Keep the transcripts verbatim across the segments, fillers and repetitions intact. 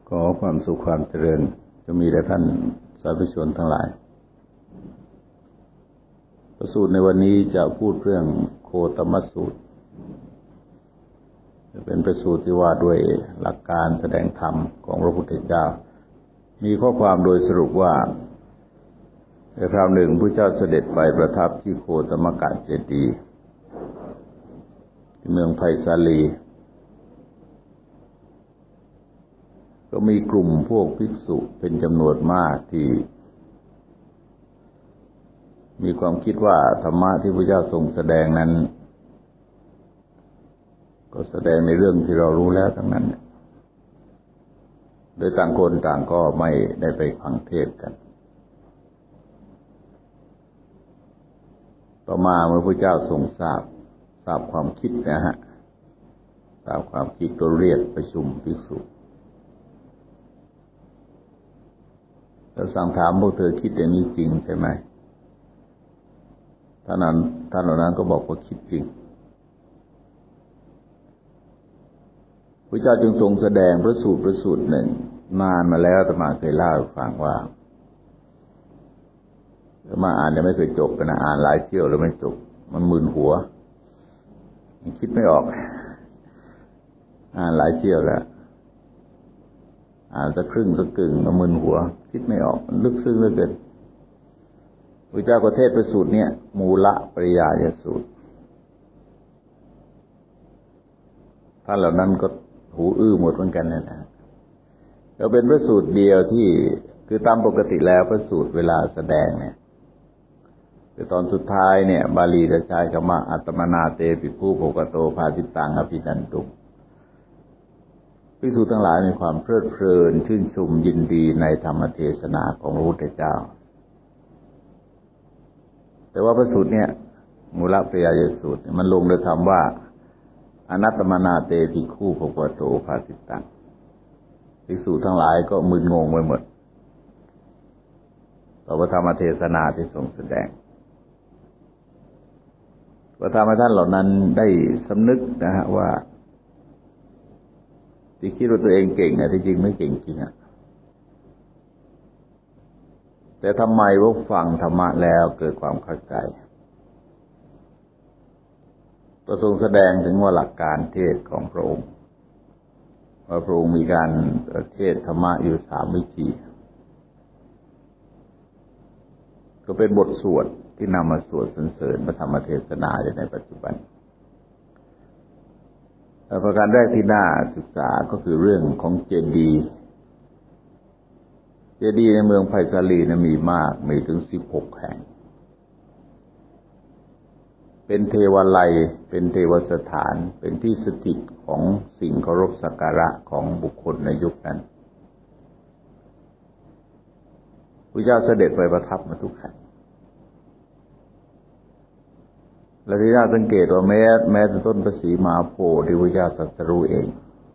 ขอความสุขความเจริญจะมีแด่ท่านสาธุชนทั้งหลายประสูตรในวันนี้จะพูดเรื่องโคตมสูตรจะเป็นประสูตรที่ว่าด้วยหลักการแสดงธรรมของพระพุทธเจ้ามีข้อความโดยสรุปว่าในคราวหนึ่งพระเจ้าเสด็จไปประทับที่โคตมกะเจดีย์ที่เมืองไผ่สาลีก็มีกลุ่มพวกภิกษุเป็นจำนวนมากที่มีความคิดว่าธรรมะที่พระเจ้าทรงแสดงนั้นก็แสดงในเรื่องที่เรารู้แล้วทั้งนั้นโดยต่างคนต่างก็ไม่ได้ไปฟังเทศน์กันต่อมาเมื่อพระเจ้าทรงทราบทราบความคิดนะฮะทราบความคิดก็เรียกประชุมภิกษุแล้วสั่งถามพวกเธอคิดอย่างนี้จริงใช่ไหมท่านนั้นท่านเหล่านั้นก็บอกว่าคิดจริงพระเจ้าจึงทรงแสดงพระสูตรพระสูตรหนึ่งนานมาแล้วอาตมาเคยเล่าให้ฟังว่าอาตมาอ่านยังไม่เคยจบนะอ่านหลายเที่ยวแล้วไม่จบมันมึนหัวมันคิดไม่ออกอ่านหลายเที่ยวแล้วอ่านสักครึ่งสักกึ่งมันมึนหัวคิดไม่ออกมันลึกซึ้งเหลือเกินพระเจ้าก็เทศน์พระสูตรเนี่ยมูลปริยายสูตรท่านเหล่านั้นก็หูอื้อหมดเหมือนกันนะนะก็เป็นพระสูตรเดียวที่คือตามปกติแล้วพระสูตรเวลาแสดงเนี่ยคือตอนสุดท้ายเนี่ยบาลีจะใช้คำว่าอัตมนาเตปิภูโภคโตภาสิตังอภินันตุภิกษุทั้งหลายมีความเพลิดเพลินชื่นชมยินดีในธรรมเทศนาของพระพุทธเจ้าแต่ว่าพระสูตรเนี่ยมูลปริยายสูตรมันลงโดยคำว่าอนัตตมนาเตภิกขุโภคโตภาสิตังภิกษุทั้งหลายก็มึนงงไปหมดต่อพระธรรมเทศนาที่ทรงแสดงพระธรรมท่านเหล่านั้นได้สำนึกนะฮะว่าที่คิดว่าตัวเองเก่งอ่ะที่จริงไม่เก่งจริงอ่ะแต่ทำไมว่าฟังธรรมะแล้วเกิดความเข้าใจประทรงแสดงถึงว่าหลักการเทศของพระองค์ว่าพระองค์มีการเทศธรรมะอยู่สามวิธีก็เป็นบทสวดที่นำมาสวดสรรเสริญพระธรรมเทศนาอยู่ในปัจจุบันประการแรกที่น่าศึกษาก็คือเรื่องของเจดีย์เจดีย์ในเมืองไผ่สาลีนะมีมากมีถึงสิบหกแห่งเป็นเทวาลัยเป็นเทวสถานเป็นที่สถิตของสิ่งเคารพสักการะของบุคคลในยุคนั้นพระเจ้าเสด็จไปประทับมาทุกแห่งและที่น่าสังเกตว่าแม้แม้แต่ต้นพระศรีมหาโพธิ์ที่พระเจ้าตรัสรู้เอง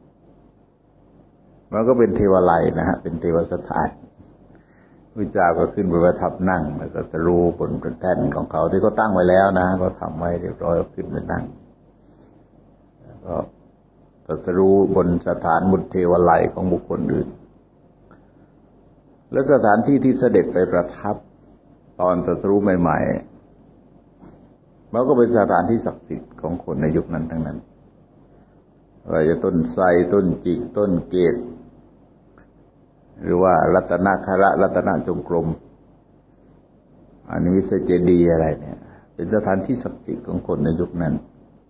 มันก็เป็นเทวาลัยนะฮะเป็นเทวสถานพระเจ้าก็ขึ้นไปประทับนั่งแล้วก็ตรัสรู้บนแท่นของเขาที่เขาตั้งไว้แล้วนะก็ทำไว้เรียบร้อยขึ้นไปนั่งก็ตรัสรู้บนสถานบนเทวาลัยของบุคคลอื่นและสถานที่ที่เสด็จไปประทับตอนตรัสรู้ใหม่ๆมันก็เป็นสถานที่ศักดิ์สิทธิ์ของคนในยุคนั้นทั้งนั้นว่าจะต้นไทรต้นจิกต้นเกศหรือว่ารัตนคระรัตนจงกรมอันนี้วิสเจดีย์อะไรเนี่ยเป็นสถานที่ศักดิ์สิทธิ์ของคนในยุคนั้น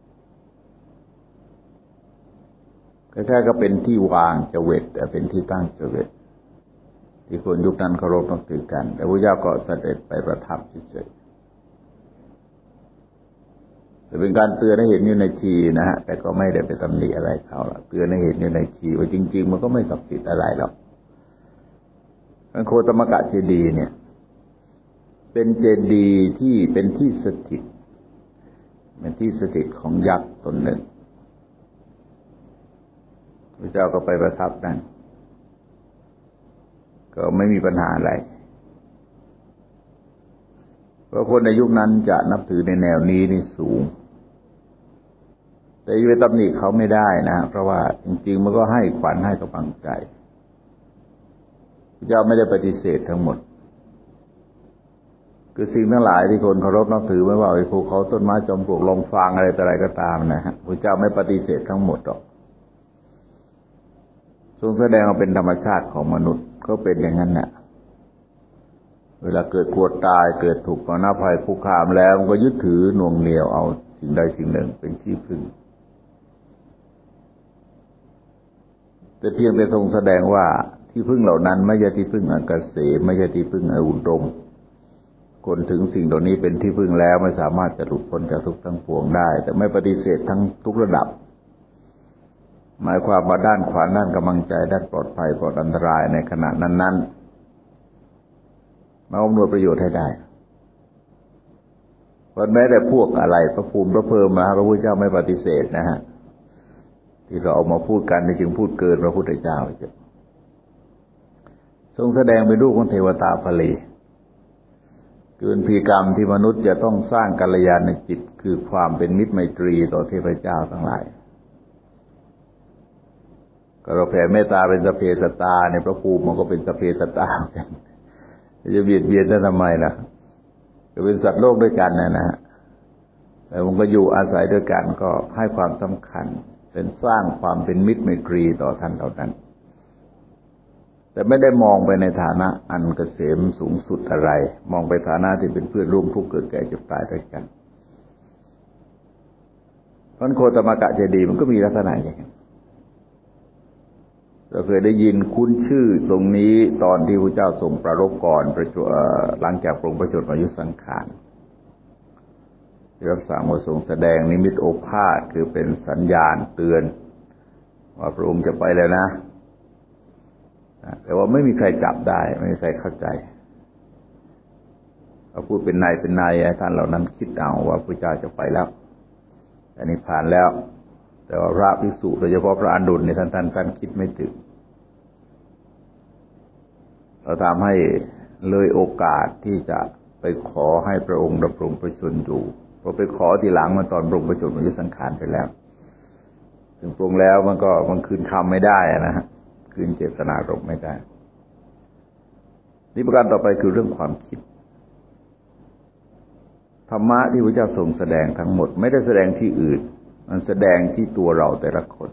คล้ายๆก็เป็นที่วางเจวิตแต่เป็นที่ตั้งเจวิตที่คนยุคนั้นเคารพนับถือกันแต่พระเจ้าก็เสด็จไปประทับเฉยๆแต่เป็นการเตือนให้เห็นอยู่ในทีนะฮะแต่ก็ไม่ได้ไปตำหนิอะไรเขาหรอกเตือนให้เห็นอยู่ในทีว่าจริงๆมันก็ไม่ศักดิ์สิทธิ์อะไรหรอกโคตมกะเจดีย์เนี่ยเป็นเจดีย์ที่เป็นที่สถิตเป็นที่สถิตของยักษ์ตนหนึ่งพระเจ้าก็ไปประทับนั่นก็ไม่มีปัญหาอะไรเพราะคนในยุคนั้นจะนับถือในแนวนี้นี่สูงแต่จะไปตำหนิเขาไม่ได้นะเพราะว่าจริงๆมันก็ให้ขวัญให้กำลังใจพระเจ้าไม่ได้ปฏิเสธทั้งหมดคือสิ่งทั้งหลายที่คนเคารพนับถือไม่ว่าไอ้ภูเขาต้นไม้จอมปลวกลมฟางอะไรแต่อะไรก็ตามนะฮะพระเจ้าไม่ปฏิเสธทั้งหมดหรอกทรงแสดงว่าเป็นธรรมชาติของมนุษย์ก็เป็นอย่างนั้นน่ะเวลาเกิดกลัวตายเกิดถูกปนาภัยคุกคามแล้วมันก็ยึดถือหน่วงเหนี่ยวเอาสิ่งใดสิ่งหนึ่งเป็นที่พึ่งแต่เพียงแต่ทรงแสดงว่าที่พึ่งเหล่านั้นไม่ใช่ที่พึ่งอันเกษมไม่ใช่ที่พึ่งอันอุดมคนถึงสิ่งเหล่านี้เป็นที่พึ่งแล้วไม่สามารถจะหลุดพ้นจากทุกข์ทั้งปวงได้แต่ไม่ปฏิเสธทั้งทุกระดับหมายความว่าด้านขวาด้านกำลังใจด้านปลอดภัยปลอดอันตรายในขณะนั้นๆมาอำนวยประโยชน์ให้ได้เพราะแม้แต่พวกอะไรพระภูมิพระเพิ่มมาพระพุทธเจ้าไม่ปฏิเสธนะฮะที่เราเอามาพูดกันจึงพูดเกินพระพุทธเจ้าทรงแสดงเป็นรูปของเทวตาภลีคือเป็นพิธีกรรมที่มนุษย์จะต้องสร้างกัลยาณจิตคือความเป็นมิตรไมตรีต่อเทพเจ้าทั้งหลายก็เราแผ่เมตตาเป็นสเพสตาในพระภูมิมันก็เป็นสเพสตากันจะเบียดเบียนได้ทำไมล่ะก็เป็นสัตว์โลกด้วยกันนะนะแต่มันก็อยู่อาศัยด้วยกันก็ให้ความสำคัญเป็นสร้างความเป็นมิตรไมตรีต่อท่านเหล่านั้นแต่ไม่ได้มองไปในฐานะอันเกษมสูงสุดอะไรมองไปฐานะที่เป็นเพื่อนร่วมทุกข์เกิดแก่เจ็บตายด้วยกันเพราะโคตมกะเจดีย์มันก็มีลักษณะอย่างนี้เราเคยได้ยินคุ้นชื่อทรงนี้ตอนที่พระเจ้าทรงประรบก่อนประจุหลังจากปรงพระชนมายุสังขารที่รับสั่งว่าทรงแสดงนิมิตโอภาสคือเป็นสัญญาณเตือนว่าพระองค์จะไปแล้วนะแต่ว่าไม่มีใครจับได้ไม่มีใครเข้าใจเขาพูดเป็นนายเป็นนายท่านเหล่านั้นคิดเอาว่าพระเจ้าจะไปแล้วแต่นิพพานแล้วแต่ว่าพระภิกษุโดยเฉพาะพระอานนท์ในท่านท่านท่านคิดไม่ถึงเราทำให้เลยโอกาสที่จะไปขอให้พระองค์ดำรงพระชนอยู่พอไปขอทีหลังมาตอนปรงพระชนมายุสังขารไปแล้วถึงปรงแล้วมันก็มันคืนคำไม่ได้นะฮะคืนเจตนารมณ์ไม่ได้นี่ประการต่อไปคือเรื่องความคิดธรรมะที่พระเจ้าทรงแสดงทั้งหมดไม่ได้แสดงที่อื่นมันแสดงที่ตัวเราแต่ละคน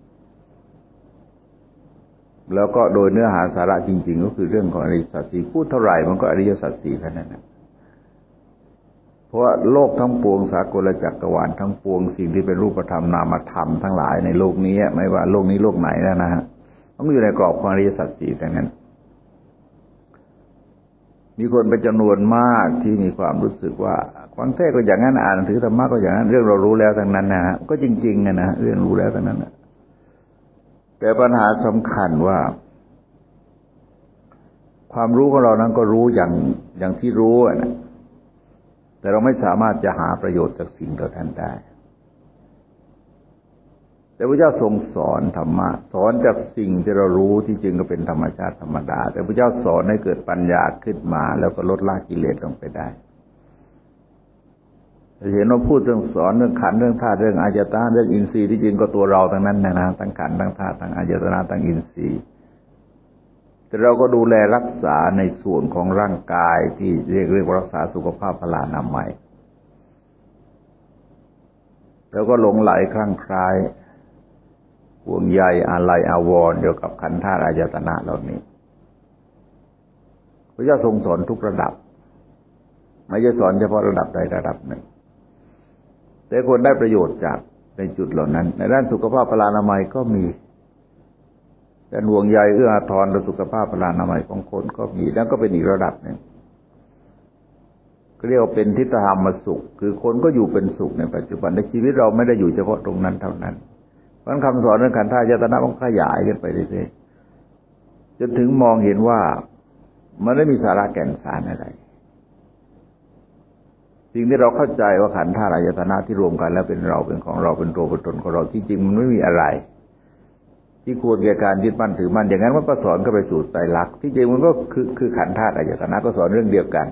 แล้วก็โดยเนื้อหาสาระจริงๆก็คือเรื่องของอริยสัจสี่พูดเท่าไหร่มันก็อริยสัจสี่แค่นั้นนะเพราะว่าโลกทั้งปวงสากลจักรวาลทั้งปวงสิ่งที่เป็นรูปธรรมนามธรรมทั้งหลายในโลกนี้ไม่ว่าโลกนี้โลกไหนแล้วนะฮะมันอยู่ในกรอบของอริยสัจสี่ดังนั้นมีคนเป็นจำนวนมากที่มีความรู้สึกว่าฟังเทศก็อย่างนั้นอ่านถือธรรมะก็อย่างนั้นเรื่องเรารู้แล้วทั้งนั้นนะฮะก็จริงๆนะเรื่องรู้แล้วทั้งนั้นนะแต่ปัญหาสำคัญว่าความรู้ของเรานั้นก็รู้อย่างอย่างที่รู้นะแต่เราไม่สามารถจะหาประโยชน์จากสิ่งเหล่านั้นได้แต่พระเจ้าทรงสอนธรรมะสอนจากสิ่งที่เรารู้ที่จริงก็เป็นธรรมชาติธรรมดาแต่พระเจ้าสอนให้เกิดปัญญาขึ้นมาแล้วก็ลดละกิเลสลงไปได้เห็นว่าพูดเรื่องสอนเรื่องขันธ์เรื่องธาตุเรื่องอายตนะเรื่องอินทรีย์ที่จริงก็ตัวเราทั้งนั้นนะนะทั้งขันธ์ทั้งธาตุทั้งอายตนะทั้งอินทรีย์แต่เราก็ดูแลรักษาในส่วนของร่างกายที่เรียกเรียกว่ารักษาสุขภาพพลานามัยแล้วก็หลงไหลคลั่งไคล้ห่วงใยอาลัยอาวรณ์เกี่ยวกับขันธ์ธาตุอายตนะเหล่านี้พระเจ้าทรงสอนทุกระดับไม่ใช่สอนเฉพาะระดับใดระดับหนึ่งแต่คนได้ประโยชน์จากในจุดเหล่านั้นในด้านสุขภาพพลานามัยก็มีด้านห่วงใยเอื้ออาทรต่อสุขภาพพลานามัยของคนก็มีแล้วก็เป็นอีกระดับหนึ่งเรียกว่าเป็นทิฏฐธรรมสุขคือคนก็อยู่เป็นสุขในปัจจุบันในชีวิตเราไม่ได้อยู่เฉพาะตรงนั้นเท่านั้นเพราะคำสอนเรื่องขันธ์ธาตุอายตนะมันขยายขึ้นไปเรื่อยๆจนถึงมองเห็นว่ามันไม่มีสาระแก่นสารอะไรสิ่งที่เราเข้าใจว่าขันธ์ธาตุอายตนะที่รวมกันแล้วเป็นเราเป็นของเราเป็นตัวเป็นตนของเราที่จริงมันไม่มีอะไรที่ควรแก่การยึดมั่นถือมั่นอย่างนั้นมันก็สอนก็ไปสู่ไตรลักษณ์ที่จริงมันก็คือคือขันธ์ธาตุอายตนะก็สอนเรื่องเดียวกัน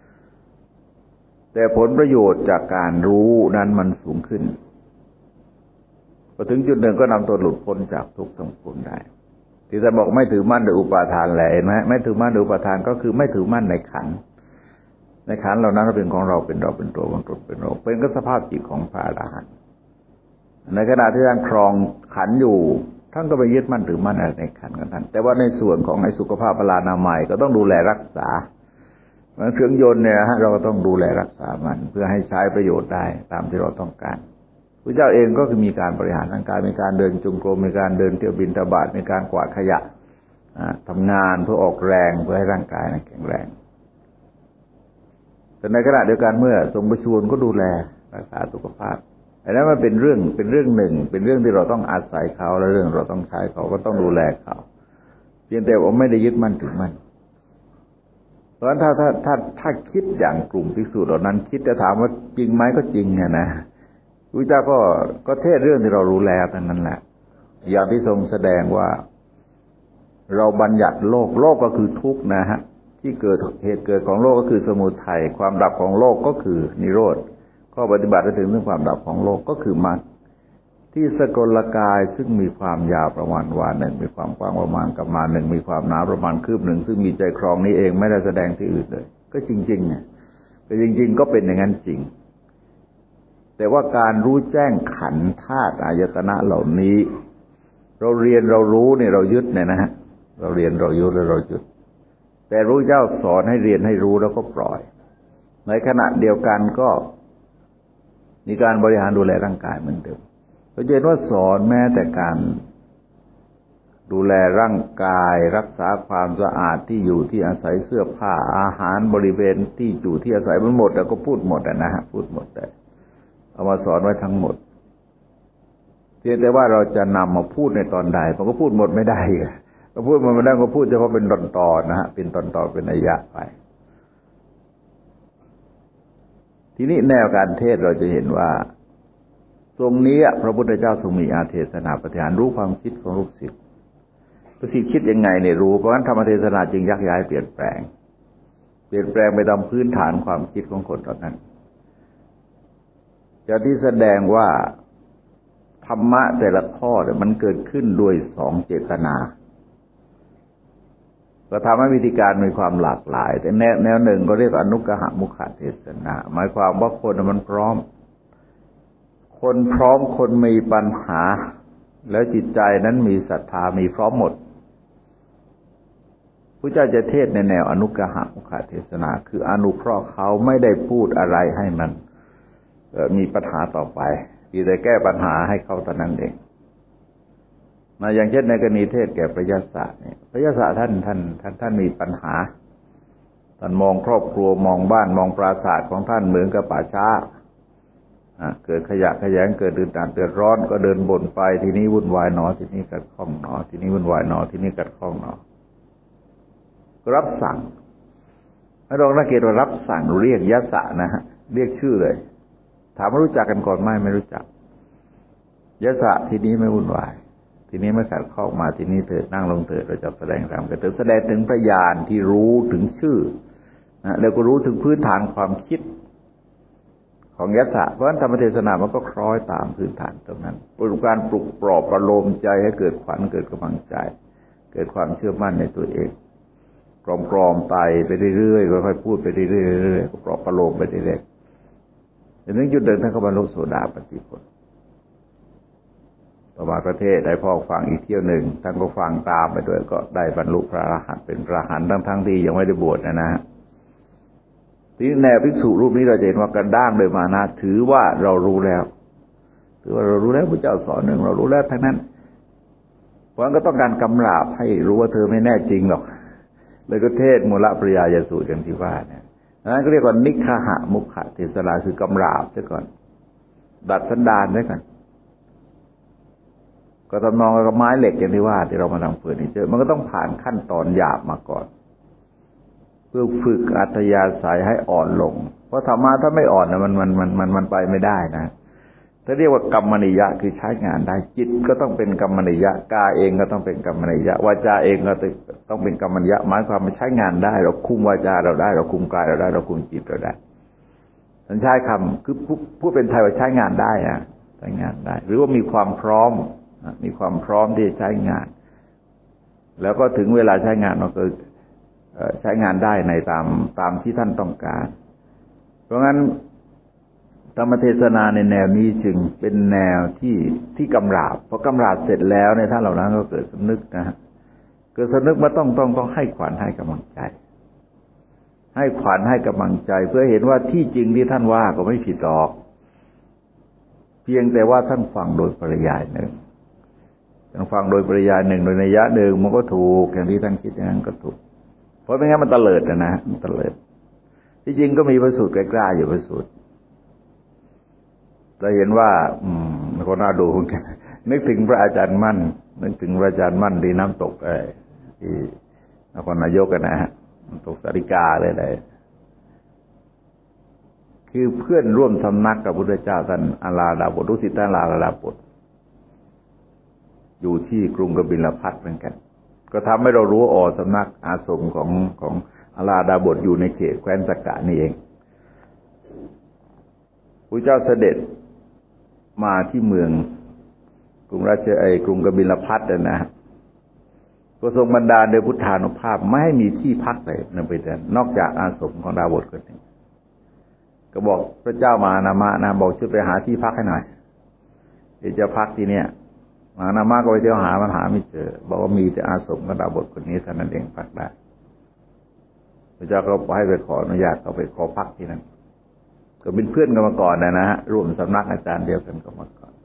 แต่ผลประโยชน์จากการรู้นั้นมันสูงขึ้นพอถึงจุดหนึ่งก็นำตัวหลุดพ้นจากทุกข์ทั้งปวงได้ที่จะบอกไม่ถือมั่นโดยอุปาทานแหละเห็นไหมไม่ถือมั่นโดยอุปาทานก็คือไม่ถือมั่นในขันธ์ในขันธ์เหล่านั้นเป็นของเราเป็นเราเป็นตัวของตนเป็นเราเป็นก็สภาพจิตของพระอรหันต์ในขณะที่ท่านครองขันธ์อยู่ท่านก็ไปยึดมั่นถือมั่นอะไรในขันธ์ของท่านแต่ว่าในส่วนของในสุขภาพพลานามัยก็ต้องดูแลรักษาเครื่องยนต์เนี่ยฮะเราก็ต้องดูแลรักษามันเพื่อให้ใช้ประโยชน์ได้ตามที่เราต้องการพระเจ้าเองก็คือมีการบริหารร่างกายมีการเดินจงกรมมีการเดินเที่ยวบิณฑบาตมีการกวาดขยะทำงานเพื่อออกแรงเพื่อให้ร่างกายนั้นแข็งแรงแต่ในขณะเดียวกันเมื่อทรงประชวรก็ดูแลรักษาสุขภาพอันนั้นมันเป็นเรื่องเป็นเรื่องหนึ่งเป็นเรื่องที่เราต้องอาศัยเขาและเรื่องเราต้องใช้เขาก็ต้องดูแลเขาเพียงแต่ว่าไม่ได้ยึดมั่นถือมั่นเพราะฉะนั้นถ้าถ้าถ้าถ้าคิดอย่างกลุ่มภิกษุเหล่านั้นคิดจะถามว่าจริงไหมก็จริงไงนะพระเจ้าก็ก็เทศเรื่องที่เรารู้แล้วทั้งนั้นแหละอย่างที่ทรงแสดงว่าเราบัญญัติโลกโลกก็คือทุกข์นะฮะที่เกิดเหตุเกิดของโลกก็คือสมุทัยความดับของโลกก็คือนิโรธข้อปฏิบัติถึงเรื่องความดับของโลกก็คือมรรคที่สกลกายซึ่งมีความยาวประมาณวาหนึ่งมีความกว้างประมาณกับมาหนึ่งมีความหนาประมาณคืบหนึ่งซึ่งมีใจครองนี้เองไม่ได้แสดงที่อื่นเลยก็จริงๆเนี่ยแต่จริงๆก็เป็นอย่างนั้นจริงแต่ว่าการรู้แจ้งขันธ์ธาตุอายตนะเหล่านี้เราเรียนเรารู้เนี่ยเรายึดเนี่ยนะฮะเราเรียนเรายึดแล้วเรายึดแต่รู้เจ้าสอนให้เรียนให้รู้แล้วก็ปล่อยในขณะเดียวกันก็มีการบริหารดูแลร่างกายเหมือนเดิมเราจะเห็นว่าสอนแม้แต่การดูแลร่างกายรักษาความสะอาดที่อยู่ที่อาศัยเสื้อผ้าอาหารบริเวณที่อยู่ที่อาศัยมันหมดแล้วก็พูดหมดนะฮะพูดหมดเลยเอามาสอนไว้ทั้งหมดเพียงแต่ว่าเราจะนำมาพูดในตอนใดมันก็พูดหมดไม่ได้ก็พูดมันไม่ได้ก็พูดเฉพาะเป็นตอนตอนนะฮะเป็นตอนตอนเป็นนัยยะไปทีนี้แนวการเทศเราจะเห็นว่าตรงนี้พระพุทธเจ้าทรงมีอาเทศนาปฏิหารรู้ความคิดของลูกศิษย์ลูกศิษย์คิดยังไงเนี่ยรู้เพราะฉะนั้นธรรมเทศนาจึงยักย้ายเปลี่ยนแปลงเปลี่ยนแปลงไปตามพื้นฐานความคิดของคนตอนนั้นจะที่แสดงว่าธรรมะแต่ละข้อเนี่ยมันเกิดขึ้นด้วยสองเจตนาก็ทำให้วิธีการมีความหลากหลายแต่แนวแนวหนึ่งก็เรียกอนุกหมุขเทศนาหมายความว่าคนมันพร้อมคนพร้อมคนมีปัญหาแล้วจิตใจนั้นมีศรัทธามีพร้อมหมดพระเจ้าจะเทศในแนวอนุกหมุขเทศนาคืออนุเคราะห์เขาไม่ได้พูดอะไรให้มันมีปัญหาต่อไปที่จะแก้ปัญหาให้เขาเท่านั้นเองมาอย่างเช่นในกรณีเทศแก่พระยศะเนี่ยพระยศะท่านท่านท่านท่านมีปัญหาท่านมองครอบครัวมองบ้านมองปราสาทของท่านเหมือนกับป่าช้าเกิดขยะขยงเกิดดือดเดือดร้อนก็เดินบ่นไปทีนี้วุ่นวายหนอทีนี้กัดข้องหนอทีนี้วุ่นวายหนอทีนี้กัดข้องหนอรับสั่งให้ลองสังเกตว่ารับสั่งเรียกยศะนะฮะเรียกชื่อเลยถามว่ารู้จักกันก่อนไหมไม่รู้จักยศะทีนี้ไม่วุ่นวายทีนี้ไม่ขัดข้องมาทีนี้เถิดนั่งลงเถิดเราจะแสดงธรรมกันเถิดแสดงถึงพยานที่รู้ถึงชื่อนะแล้วก็รู้ถึงพื้นฐานความคิดของยศะเพราะฉะนั้นธรรมเทศนามันก็คล้อยตามพื้นฐานตรงนั้นเป็นการปลุกปลอบประโลมใจให้เกิดขวัญเกิดกำลังใจเกิดความเชื่อมั่นในตัวเองกรอมๆไปไปเรื่อยๆค่อยๆพูดไปเรื่อยๆก็ปลอบประโลมไปเรื่อยๆจนถึงจุดหนึ่งท่านก็บรรลุโสดาปัตติผลต่อมาประเทศได้พ่อฟังอีกเที่ยวหนึ่งท่านก็ฟังตามไปด้วยก็ได้บรรลุพระอรหันต์เป็นพระอรหันต์ทั้งๆที่ยังไม่ได้บวชนะนะฮะทีนี้แนวภิกษุรูปนี้เราจะเห็นว่ากันด้างโดยมานะถือว่าเรารู้แล้วถือว่าเรารู้แล้วพระเจ้าสอนหนึ่งเรารู้แล้วทั้งนั้นเพราะงั้นก็ต้องการกำราบให้รู้ว่าเธอไม่แน่จริงหรอกเลยก็เทศมูลปริยายสูตรอย่างที่ว่าเนี่ยนั้นก็เรียกว่านิคหมุขเทศนาคือกำราบซะก่อนดัดสันดานด้วยกันก็ทำนองกับไม้เหล็กอย่างที่ว่าที่เรามาทำเฟอร์นิเจอร์มันก็ต้องผ่านขั้นตอนหยาบมาก่อนเพื่อฝึกอัธยาศัยให้อ่อนลงเพราะธรรมะถ้าไม่อ่อนนะมันมันมันมันมันไปไม่ได้นะถ้าเรียกว่ากรรมนิยะคือใช้งานได้จิตก็ต้องเป็นกรรมนิยะกายเองก็ต้องเป็นกรรมนิยะวาจาเองก็ต้องเป็นกรรมนิยะหมายความว่าใช้งานได้เราคุมวาจาเราได้เราคุมกายเราได้เราคุมจิตเราได้มันใช้คำคือผู้เป็นไทยว่าใช้งานได้อะใช้งานได้หรือว่ามีความพร้อมมีความพร้อมที่จะใช้งานแล้วก็ถึงเวลาใช้งานเราก็ใช้งานได้ในตามตามที่ท่านต้องการเพราะงั้นธรรมเทศนาในแนวนี้จึงเป็นแนวที่ที่กำราบพอกำราบเสร็จแล้วในท่านเหล่านั้นก็เกิดสำนึกนะฮะเกิดสำนึกมาต้องต้องต้องให้ขวัญให้กำลังใจให้ขวัญให้กำลังใจเพื่อเห็นว่าที่จริงที่ท่านว่าก็ไม่ผิดหรอกเพียงแต่ว่าท่านฟังโดยปริยายหนึ่งท่านฟังโดยปริยายหนึ่งโดยนัยยะหนึ่งมันก็ถูกอย่างที่ท่านคิดอย่างนั้นก็ถูกเพราะไม่งั้นมันเตลิดนะนะมันเตลิดที่จริงก็มีพระสูตรใกล้ๆอยู่พระสูตรเราเห็นว่าอืมคนน่าดูกันนึกถึงพระอาจารย์มั่นนึกถึงพระอาจารย์มั่นที่น้ำตกไอ้ที่นครนายกกันนะฮะน้ำตกสาริกาเลยเลยคือเพื่อนร่วมสำนักกับพระพุทธเจ้าท่านอาราดาบทดุสิตท่านอาราดาบทอยู่ที่กรุงกบิลพัสเหมือนกันก็ทำให้เรารู้อ๋อสำนักอาสมของของอาราดาบทอยู่ในเขตแคว้นสักกะนี่เองพระเจ้าเสด็จมาที่เมืองกรุงราชไอกรุงกบิลพัสนะฮะก็ทรงบันดาลโดยพุทธานุภาพไม่ให้มีที่พักเลยในประเทศนอกจากอาสมของดาบทคนหนึ่งก็บอกพระเจ้ามหานามะนะบอกช่วยไปหาที่พักให้หน่อยเดี๋ยวจะพักที่เนี่ยมหานามะก็ไปเที่ยวหามันหาไม่เจอบอกว่ามีแต่อาสมของดาบทคนนี้เท่านั้นเองพักได้พระเจ้าก็ให้ไปขออนุญาตเขาไปขอพักที่นั่นก็เป็นเพื่อนกันมาก่อนนะนะฮะร่วมสำนักอาจารย์เดียวกันก็มาก่อน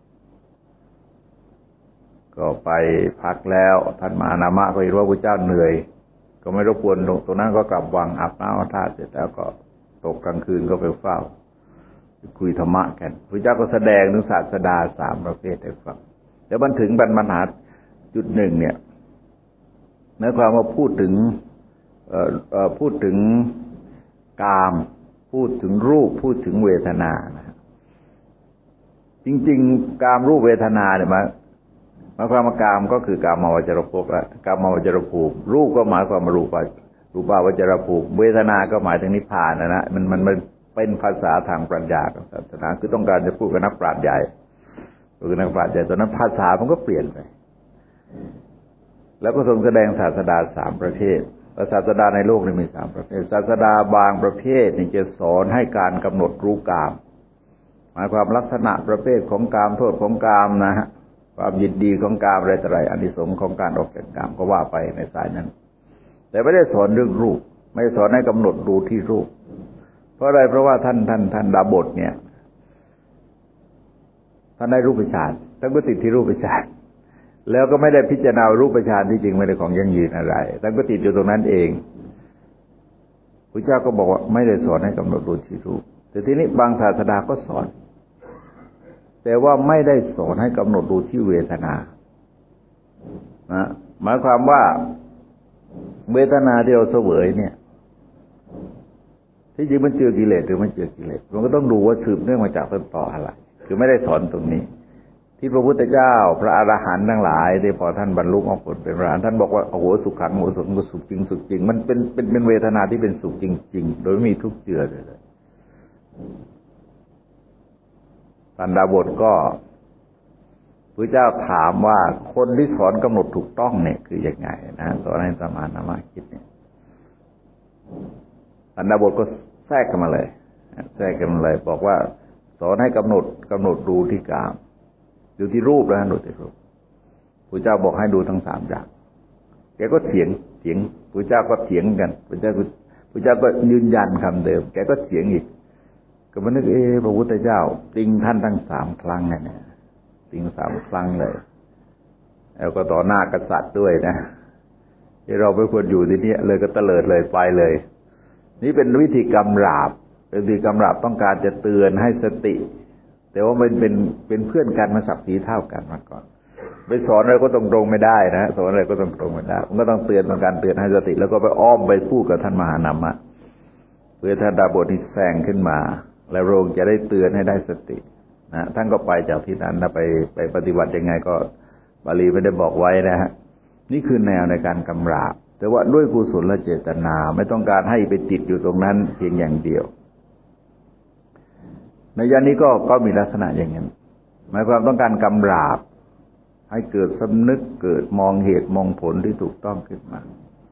ก็ไปพักแล้วท่านมหานามะก็เห็นว่าพระเจ้าเหนื่อยก็ไม่รบกวนตรงนั้นก็กลับวังอาบน้ำอาบท่าเสร็จแล้วก็ตกกลางคืนก็ไปเฝ้าคุยธรรมะกันพระเจ้าก็แสดงถึงศาสดาสามประเภทให้ฟังแต่มันถึงบรรทัดจุดหนึ่งเนี่ยเนื้อความว่าพูดถึงเอ่อเอ่อพูดถึงกามพูดถึงรูปพูดถึงเวทนานะจริงๆกามรูปเวทนาเนี่ยมาหมายความว่ากามก็คือกามาวจรภพและกามาวจรภูมิรูปก็หมายความว่ารูปรูปาวจรภูมิเวทนาก็หมายถึงนิพพานนะนะมันมันมันเป็นภาษาทางปรัชญาของศาสนาคือต้องการจะพูดกับนักปราชญ์ใหญ่พูดกับนักปราชญ์ใหญ่ตอนนั้นภาษามันก็เปลี่ยนไปแล้วก็ทรงแสดงศาสดาสามประเภทศาสดาในโลกนี้มีสามประเภทศาสดาบางประเภทนี่จะสอนให้การกำหนดรู้กามหมายความลักษณะประเภทของกามโทษของกามนะฮะความยินดีของกามอะไรต่ออะไรอานิสงส์ของการออกจากกามก็ว่าไปในสายนั้นแต่ไม่ได้สอนเรื่องรูปไม่ได้สอนให้กำหนดดูที่รูปเพราะอะไรเพราะว่าท่านท่านท่านดาบทเนี่ยท่านได้รูปฌานท่านก็ติดที่รูปฌานแล้วก็ไม่ได้พิจารณารูปฌานที่จริงไม่ได้ของยั่งยืนอะไรท่านก็ติดอยู่ตรงนั้นเองพระเจ้าก็บอกว่าไม่ได้สอนให้กำหนดดูที่รูปแต่ทีนี้บางศาสดาก็สอนแต่ว่าไม่ได้สอนให้กำหนดดูที่เวทนานะหมายความว่าเวทนาที่เราเสวยเนี่ยที่จริงมันเจือกิเลสหรือไม่เจือกิเลสมันก็ต้องดูว่าสืบเนื่องมาจากต้นตออะไรคือไม่ได้สอนตรงนี้ที่พระพุทธเจ้าพระอรหันต์ทั้งหลายที่พอท่านบรรลุมรรคผลเป็นพระอรหันต์ท่านบอกว่าโอ้โหสุขขังโอ้โหสุขจริงสุขจริงมันเป็นเป็นเป็นเวทนาที่เป็นสุขจริงๆโดยไม่มีทุกข์เจือเลยท่านดาบทก็พระเจ้าถามว่าคนที่สอนกำหนดถูกต้องเนี่ยคือยังไงนะสอนให้สมานามะคิดเนี่ยท่านดาบทก็แทรกกันมาเลยแทรกกันมาเลยบอกว่าสอนให้กำหนดกำหนดดูที่กามดูที่รูปแล้วดูที่รูปพระเจ้าบอกให้ดูทั้งสามอย่างแกก็เถียงเถียงพระเจ้าก็เถียงกันพระเจ้าพระเจ้าก็ยืนยันคำเดิมแกก็เถียงอีกก็มานึกเอ๊ะพระพุทธเจ้าติงท่านทั้งสามครั้งเนี่ยติงสามครั้งเลยแล้วก็ต่อหน้ากษัตริย์ด้วยนะที่เราไม่ควรอยู่ที่นี่เลยก็เตลิดเลยไปเลยนี่เป็นวิธีกำราบเป็นวิธีกำราบต้องการจะเตือนให้สติแต่ว่ามันเป็นเป็นเพื่อนกันมาศักดิ์ศรีเท่ากันมาก่อนไปสอนอะไรก็ตรงๆไม่ได้นะสอนอะไรก็ตรงๆไม่ได้มันก็ต้องเตือนต้องการเตือนให้สติแล้วก็ไปอ้อมไปพูดกับท่านมหานามะเพื่อท่านดาบทที่แซงขึ้นมาแล้วโรงจะได้เตือนให้ได้สตินะท่านก็ไปจากที่นั้นนะไปไปปฏิบัติยังไงก็บาลีไม่ได้บอกไว้นะฮะนี่คือแนวในการกำราบแต่ว่าด้วยกุศลและเจตนาไม่ต้องการให้ไปติดอยู่ตรงนั้นเพียงอย่างเดียวในยานี้ก็ก็มีลักษณะอย่างนั้นหมายความต้องการกำราบใให้เกิดสำนึกเกิดมองเหตุมองผลที่ถูกต้องขึ้นมา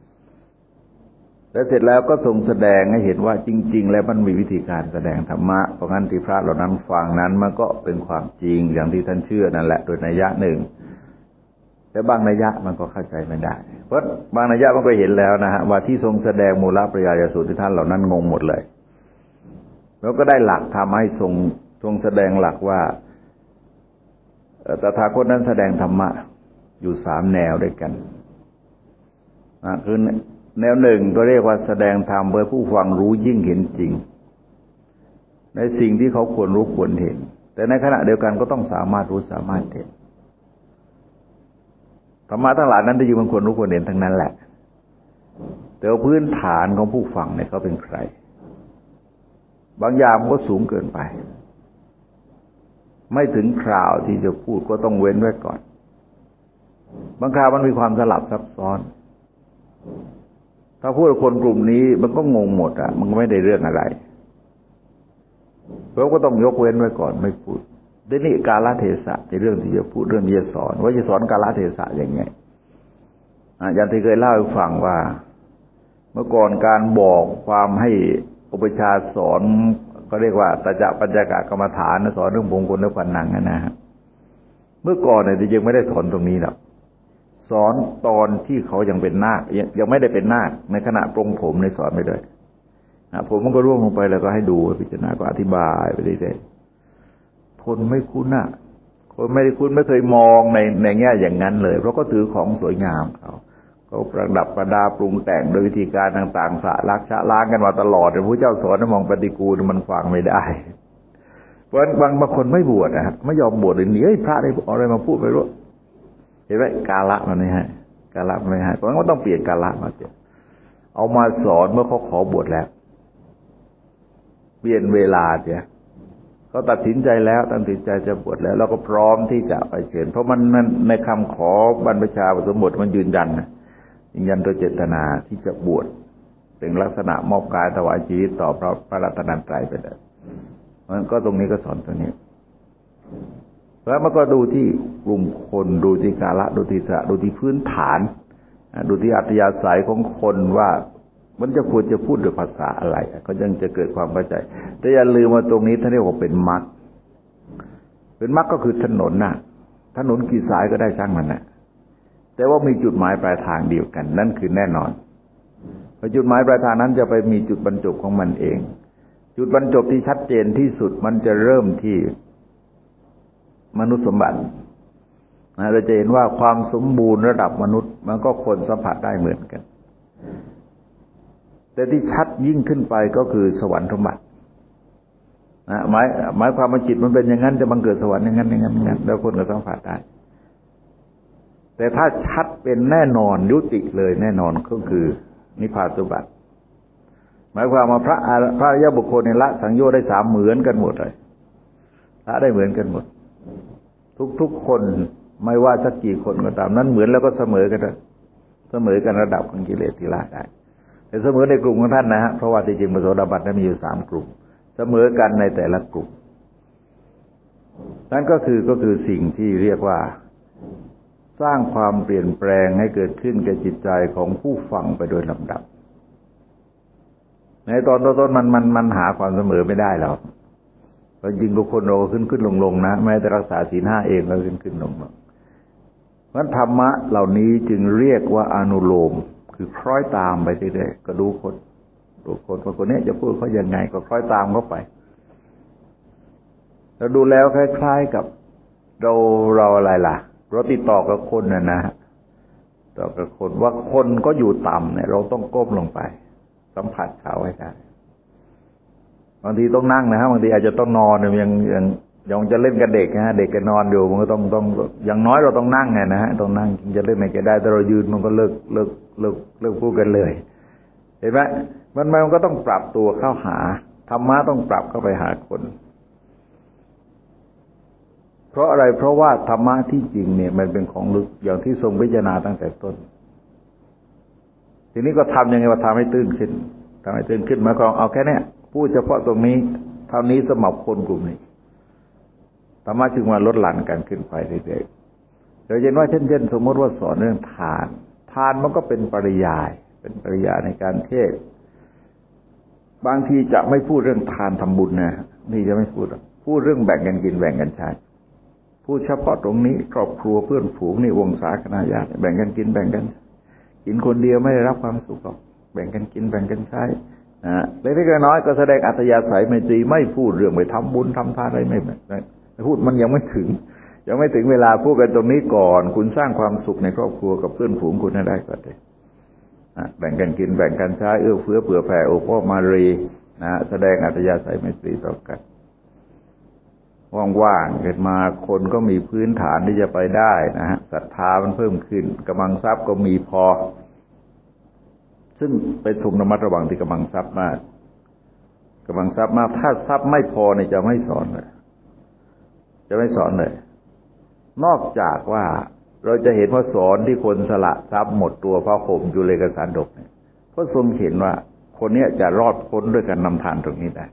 แล้วเสร็จแล้วก็ทรงแสดงให้เห็นว่าจริงๆแล้วมันมีวิธีการแสดงธรรมะเพราะงั้นที่พระเหล่านั้นฟังนั้นมันก็เป็นความจริงอย่างที่ท่านเชื่อนั่นแหละโดยนัยยะหนึ่งแต่บางนัยยะมันก็เข้าใจไม่ได้เพราะบางนัยยะมันก็เห็นแล้วนะฮะว่าที่ทรงแสดงมูลปริยายสูตรที่ท่านเหล่านั้นงงหมดเลยแล้วก็ได้หลักทำให้ทรงทรงแสดงหลักว่าตถาคตนั้นแสดงธรรมะอยู่สามแนวด้วยกันนะคือแนวหนึ่งก็เรียกว่าแสดงธรรมเพื่อผู้ฟังรู้ยิ่งเห็นจริงในสิ่งที่เขาควรรู้ควรเห็นแต่ในขณะเดียวกันก็ต้องสามารถรู้สามารถเห็นธรรมะทั้งหลายนั้นที่อยู่มันควรรู้ควรเห็นทั้งนั้นแหละแต่พื้นฐานของผู้ฟังเนี่ยเขาเป็นใครบางอย่างมันก็สูงเกินไปไม่ถึงคราวที่จะพูดก็ต้องเว้นไว้ก่อนบางคราวมันมีความสลับซับซ้อนถ้าพูดกับคนกลุ่มนี้มันก็งงหมดอ่ะมันก็ไม่ได้เรื่องอะไรเราก็ต้องยกเว้นไว้ก่อนไม่พูดด้วยนี่กาลเทศะในเรื่องที่จะพูดเรื่องที่จะสอนว่าจะสอนกาลเทศะยังไงอย่างที่เคยเล่าให้ฟังว่าเมื่อก่อนการบอกความให้อุปชาสอนก็เรียกว่าตจะปัญจกะกรรมฐานสอนเรื่องมงคลและปัญญังนะฮะเมื่อก่อนเนี่ยยังไม่ได้สอนตรงนี้หรอกสอนตอนที่เขายังเป็นนาคยังไม่ได้เป็นนาคในขณะปรงผมในสอนไปด้วยนะผมมันก็ร่วงลงไปแล้วก็ให้ดูพิจารณาก็อธิบายไปเรื่อยๆคนไม่คุ้นน่ะคนไม่ได้คุ้นไม่เคยมองในในแง่อย่างนั้นเลยเพราะก็ถือของสวยงามเขาเขาประดับประดาปรุงแต่งโดยวิธีการต่างๆสะลักชะล้างกันมาตลอดแต่พระเจ้าสอนมองปฏิกูลมันฟังไม่ได้เพราะบางบางคนไม่บวชนะฮะไม่ยอมบวชเลยหนีเอ้ยพระได้อะไรมาพูดไปรู้เห็นไหมกาละมันไม่ให้กาละมันไม่ให้เพราะงั้นก็ต้องเปลี่ยนกาละมาเสียเอามาสอนเมื่อเขาขอบวชแล้วเปลี่ยนเวลาเสียเขาตัดสินใจแล้วตัดสินใจจะบวชแล้วเราก็พร้อมที่จะไปเชิญเพราะมันในคำขอบรรพชาสมบทมันยืนยันนะยืนยันโดยเจตนาที่จะบวชเป็นลักษณะมอบกายถวายชีวิตต่อพระพระรัตนตรัยไปเลยมันก็ตรงนี้ก็สอนตรงนี้แล้วมันก็ดูที่กลุ่มคนดูที่กาละดูที่สะดูที่พื้นฐานดูที่อัธยาศัยของคนว่ามันจะควรจะพูดด้วยภาษาอะไรก็ยังจะเกิดความเข้าใจแต่อย่าลืมว่าตรงนี้ท่านเรียกว่าเป็นมรรคเป็นมรรคก็คือถนนน่ะถนนกี่สายก็ได้ช่างมันน่ะแต่ว่ามีจุดหมายปลายทางเดียวกันนั่นคือแน่นอนพอจุดหมายปลายทางนั้นจะไปมีจุดบรรจบของมันเองจุดบรรจบที่ชัดเจนที่สุดมันจะเริ่มที่มนุษย์สมบัติเราจะเห็นว่าความสมบูรณ์ระดับมนุษย์มันก็คนสัมผัสได้เหมือนกันแต่ที่ชัดยิ่งขึ้นไปก็คือสวรรค์สมบัตินะหมายหมายความว่าจิตมันเป็นอย่างนั้นจะบังเกิดสวรรค์อย่างนั้นอย่างนั้นอย่างนั้นแล้วคนก็สัมผัสได้แต่ถ้าชัดเป็นแน่นอนยุติเลยแน่นอนก็คือนิพพานสมบัติหมายความว่าพระพระอริยบุคคลในละสังโยชน์ได้สามเหมือนกันหมดเลยละได้เหมือนกันหมดทุกๆคนไม่ว่าสักกี่คนก็ตามนั้นเหมือนแล้วก็เสมอกันเสมอกันระดับของกิเลสที่ละได้แต่เสมอในกลุ่มของท่านนะฮะเพราะว่าจริงๆพระโสดาบันนั้นมีอยู่สามกลุ่มเสมอกันในแต่ละกลุ่มนั่นก็คือก็คือสิ่งที่เรียกว่าสร้างความเปลี่ยนแปลงให้เกิดขึ้นแก่จิตใจของผู้ฟังไปโดยลำดับในตอนต้นๆมันมันมันหาความเสมอไม่ได้หรอกเพราะจริงทุกคนเราขึ้นขึ้นลงลงนะแม้แต่รักษาศีลห้าเองก็ขึ้นขึ้นลงลงเพราะธรรมะเหล่านี้จึงเรียกว่าอนุโลมคือคล้อยตามไปเรื่อยๆก็ดูคนดูคนว่าคนนี้จะพูดเขายังไงก็คล้อยตามเขาไปเราดูแล้วคล้ายๆกับเราเราอะไรล่ะเราติดต่อกับคนน่ะนะต่อกับคนว่าคนก็อยู่ต่ำเนี่ยเราต้องก้มลงไปสัมผัสเขาให้ได้บางทีต้องนั่งนะฮะบางทีอาจจะต้องนอนยังยังยังจะเล่นกับเด็กนะฮะเด็กก็นอนอยู่มันก็ต้องต้องอย่างน้อยเราต้องนั่งไงนะฮะต้องนั่งจะเล่นอะไรก็ได้แต่เรายืนมันก็เลิกเลิกเลิกเลิกพูดกันเลยเห็นไหมมันมันก็ต้องปรับตัวเข้าหาธรรมะต้องปรับเข้าไปหาคนเพราะอะไรเพราะว่าธรรมะที่จริงเนี่ยมันเป็นของลึกอย่างที่ทรงพิจารณาตั้งแต่ต้นทีนี้ก็ทำยังไงว่าทำให้ตื้นขึ้นทำให้ตื้นขึ้นมาก็เอาแค่นี้พูดเฉพาะตรงนี้เท่านี้สำหรับคนกลุ่มนี้ธรรมะจึงมาลดหลั่นกันขึ้นไปเรื่อยๆเราเห็นว่าเช่นเช่นสมมติว่าสอนเรื่องทานทานมันก็เป็นปริยายเป็นปริยายในการเทศบางทีจะไม่พูดเรื่องทานทำบุญนะนี่จะไม่พูดพูดเรื่องแบ่งกันกินแบ่งกันใช้พูดเฉพาะตรงนี้ครอบครัวเพื่อนฝูงนี่วงศาคณะญาติแบ่งกันกินแบ่งกันกินคนเดียวไม่ได้รับความสุขหรอกแบ่งกันกินแบ่งกันใช้นะเล็กๆน้อยๆก็แสดงอัธยาศัยไมตรีไม่พูดเรื่องไปทำบุญทำทานอะไรไม่ไม่พูดมันยังไม่ถึงยังไม่ถึงเวลาพูดกันตรงนี้ก่อนคุณสร้างความสุขในครอบครัวกับเพื่อนฝูงคุณให้ได้ก่อนเลยแบ่งกันกินแบ่งกันใช้เอื้อเฟื้อเผื่อแผ่โอภาสมารีนะแสดงอัธยาศัยไมตรีต่อกันว่างๆเกิดมาคนก็มีพื้นฐานที่จะไปได้นะฮะศรัทธามันเพิ่มขึ้นกำลังทรัพย์ก็มีพอซึ่งเป็นสุ่มระมัดระวังที่กำลังทรัพย์มากกำลังทรัพย์มากถ้าทรัพย์ไม่พอเนี่ยจะไม่สอนเลยจะไม่สอนเลยนอกจากว่าเราจะเห็นว่าสอนที่คนสละทรัพย์หมดตัวเพราะข่มจุเลกสารดกเนี่ยเพราะทรงเห็นว่าคนนี้จะรอดพ้นด้วยการนำทานตรงนี้ได้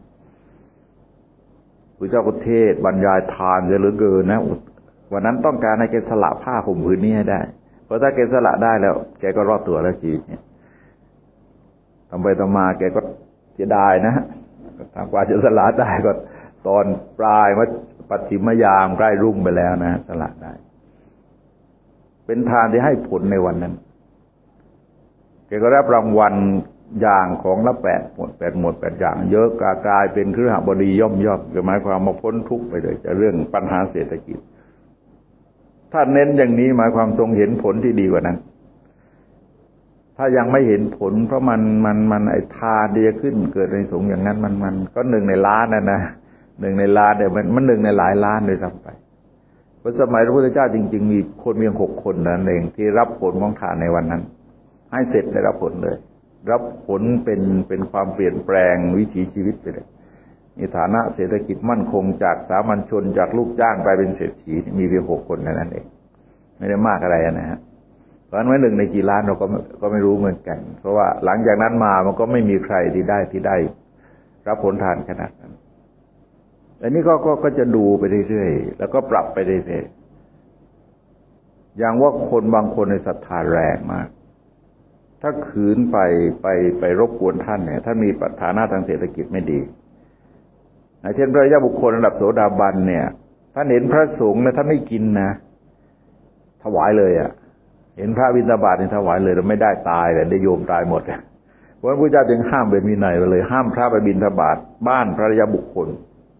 พระเจ้าก็เทศบรรยายทานเยอะเหลือเกินนะวันนั้นต้องการให้แกสละผ้าห่มผืนนี้ให้ได้เพราะถ้าแกสละได้แล้วแกก็รอดตัวแล้วชีวิตเนี่ยทำไปต่อมาแกก็เสียดายนะทางกว่าจะสละได้ก็ตอนปลายว่าปัจฉิมยามใกล้รุ่งไปแล้วนะสละได้เป็นทานที่ให้ผลในวันนั้นแกก็รับรางวัลอย่างของละแปดหมวดแปดหมวดแปดอย่างเยอะกลายเป็นคฤหบดีย่อมย่อมหมายความมาพ้นทุกข์ไปเลยจะเรื่องปัญหาเศรษฐกิจถ้าเน้นอย่างนี้หมายความทรงเห็นผลที่ดีกว่านั้นถ้ายังไม่เห็นผลเพราะมันมันมันไอ้ทานที่จะขึ้นเกิดในสงฆ์อย่างนั้นมันมันก็หนึ่งในล้านนะนะหนึ่งในล้านเนี่ยมันมันหนึ่งในหลายล้านเลยซ้ำไปเพราะสมัยพระพุทธเจ้าจริงๆมีคนเพียงหกคนนั่นเองที่รับผลของทานในวันนั้นให้เสร็จได้รับผลเลยรับผลเป็นเป็นความเปลี่ยนแปลงวิถีชีวิตไปเลยมีฐานะเศรษฐกิจมั่นคงจากสามัญชนจากลูกจ้างกลายเป็นเศรษฐีมีเพียงหกคนนั่นเองไม่ได้มากอะไรนะฮะเพราะฉะนั้นหนึ่งในกี่ล้านเราก็ก็ไม่รู้เหมือนกันเพราะว่าหลังจากนั้นมามันก็ไม่มีใครที่ได้ที่ได้รับผลทานขนาดนั้นอันนี้ก็ก็ก็จะดูไปเรื่อยๆแล้วก็ปรับไปเรื่อยๆอย่างว่าคนบางคนในศรัทธาแรงมากถ้าขืนไปไปไปรบกวนท่านเนี่ยท่านมีฐานะทางเศรษฐกิจไม่ดีเช่นพระยาบุคคลระดับโสดาบันเนี่ยท่านเห็นพระสงฆ์เนี่ยท่านไม่กินนะถวายเลยอ่ะเห็นพระบิณฑบาตนี่ถวายเลยแล้วไม่ได้ตายเลยได้โยมตายหมดเพราะฉะนั้นพระเจ้าจึงห้ามเป็นวินัยไปเลยห้ามพระไปบิณฑบาตบ้านพระยาบุคคล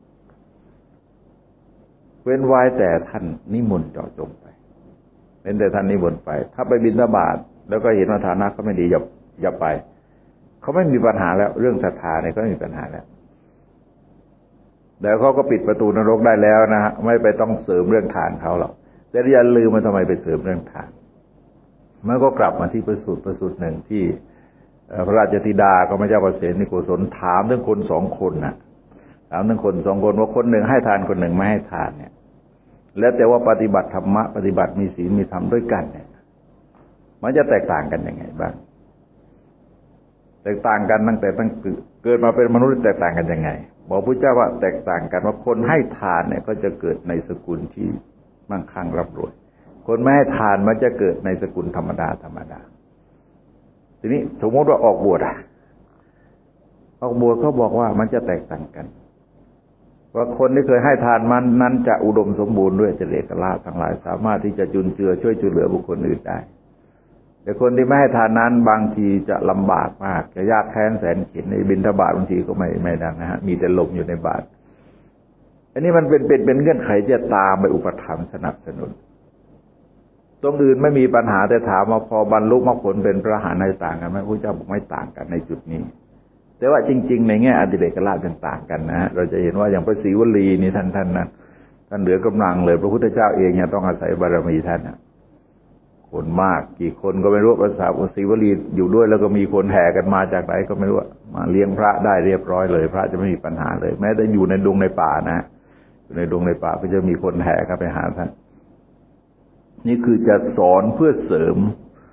เว้นไว้แต่ท่านนิมนต์เจาะจงไปเป็นแต่ท่านนิมนต์ไปถ้าไปบิณฑบาตแล้วก็เห็นว่าฐานะเขาไม่ดีอย่าอย่าไปเขาไม่มีปัญหาแล้วเรื่องศรัทธาเนี่ยก็ไม่มีปัญหาแล้วแต่เขาก็ปิดประตูนรกได้แล้วนะฮะไม่ไปต้องเสริมเรื่องทานเขาหรอกแต่อย่าลืมมันทำไมไปเสริมเรื่องทานมันก็กลับมาที่ประสูตรประสูตรหนึ่งที่พระราชธิดาก็พระเจ้าประเสนิโกศลถามถึงคนสองคนน่ะถามถึงคนสองคนว่าคนหนึ่งให้ทานคนหนึ่งไม่ให้ทานเนี่ยแล้วแต่ว่าปฏิบัติธรรมะปฏิบัติมีศีลมีธรรมด้วยกันเนี่ยมันจะแตกต่างกันยังไงบ้างแตกต่างกันตั้งแต่ตั้งเกิดมาเป็นมนุษย์แตกต่างกันยังไงบอกพระเจ้าว่าแตกต่างกันว่าคนให้ทานเนี่ยก็จะเกิดในสกุลที่มั่งคั่งร่ำรวยคนไม่ให้ทานมันจะเกิดในสกุลธรรมดาธรรมดาทีนี้สมมติว่าออกบวชอ่ะออกบวชเขาบอกว่ามันจะแตกต่างกันว่าคนที่เคยให้ทานมันนั้นจะอุดมสมบูรณ์ด้วยจริยธรรมทั้งหลายสามารถที่จะจุนเจือช่วยช่วยเหลือบุคคลอื่นได้แต่คนที่ไม่ให้ทานนั้นบางทีจะลำบากมากจะยากแค้นแสนเข็ญในบิณฑบาตบางทีก็ไม่ไม่ได้นะฮะมีแต่ลมอยู่ในบาตรอันนี้มันเป็นเป็นเป็นเงื่อนไขที่จะตามไปอุปถัมภ์สนับสนุนตรงอื่นไม่มีปัญหาแต่ถามว่าพอบรรลุมรรคผลเป็นพระอรหันต์ในต่างกันไหมพระเจ้าบอกไม่ต่างกันในจุดนี้แต่ว่าจริงๆในแง่อดิเรกลาภต่างกันนะฮะเราจะเห็นว่าอย่างพระศรีวลีนี่ท่านท่านนะท่านเหลือกำลังเลยพระพุทธเจ้าเองเนี่ยต้องอาศัยบารมีท่านนะคนมากกี่คนก็ไม่รู้ภาษาพระศรีวลีอยู่ด้วยแล้วก็มีคนแห่กันมาจากไหนก็ไม่รู้มาเลี้ยงพระได้เรียบร้อยเลยพระจะไม่มีปัญหาเลยแม้แต่อยู่ในดงในป่านะอยู่ในดงในป่าก็จะมีคนแห่เข้าไปหาท่านนี่คือจะสอนเพื่อเสริม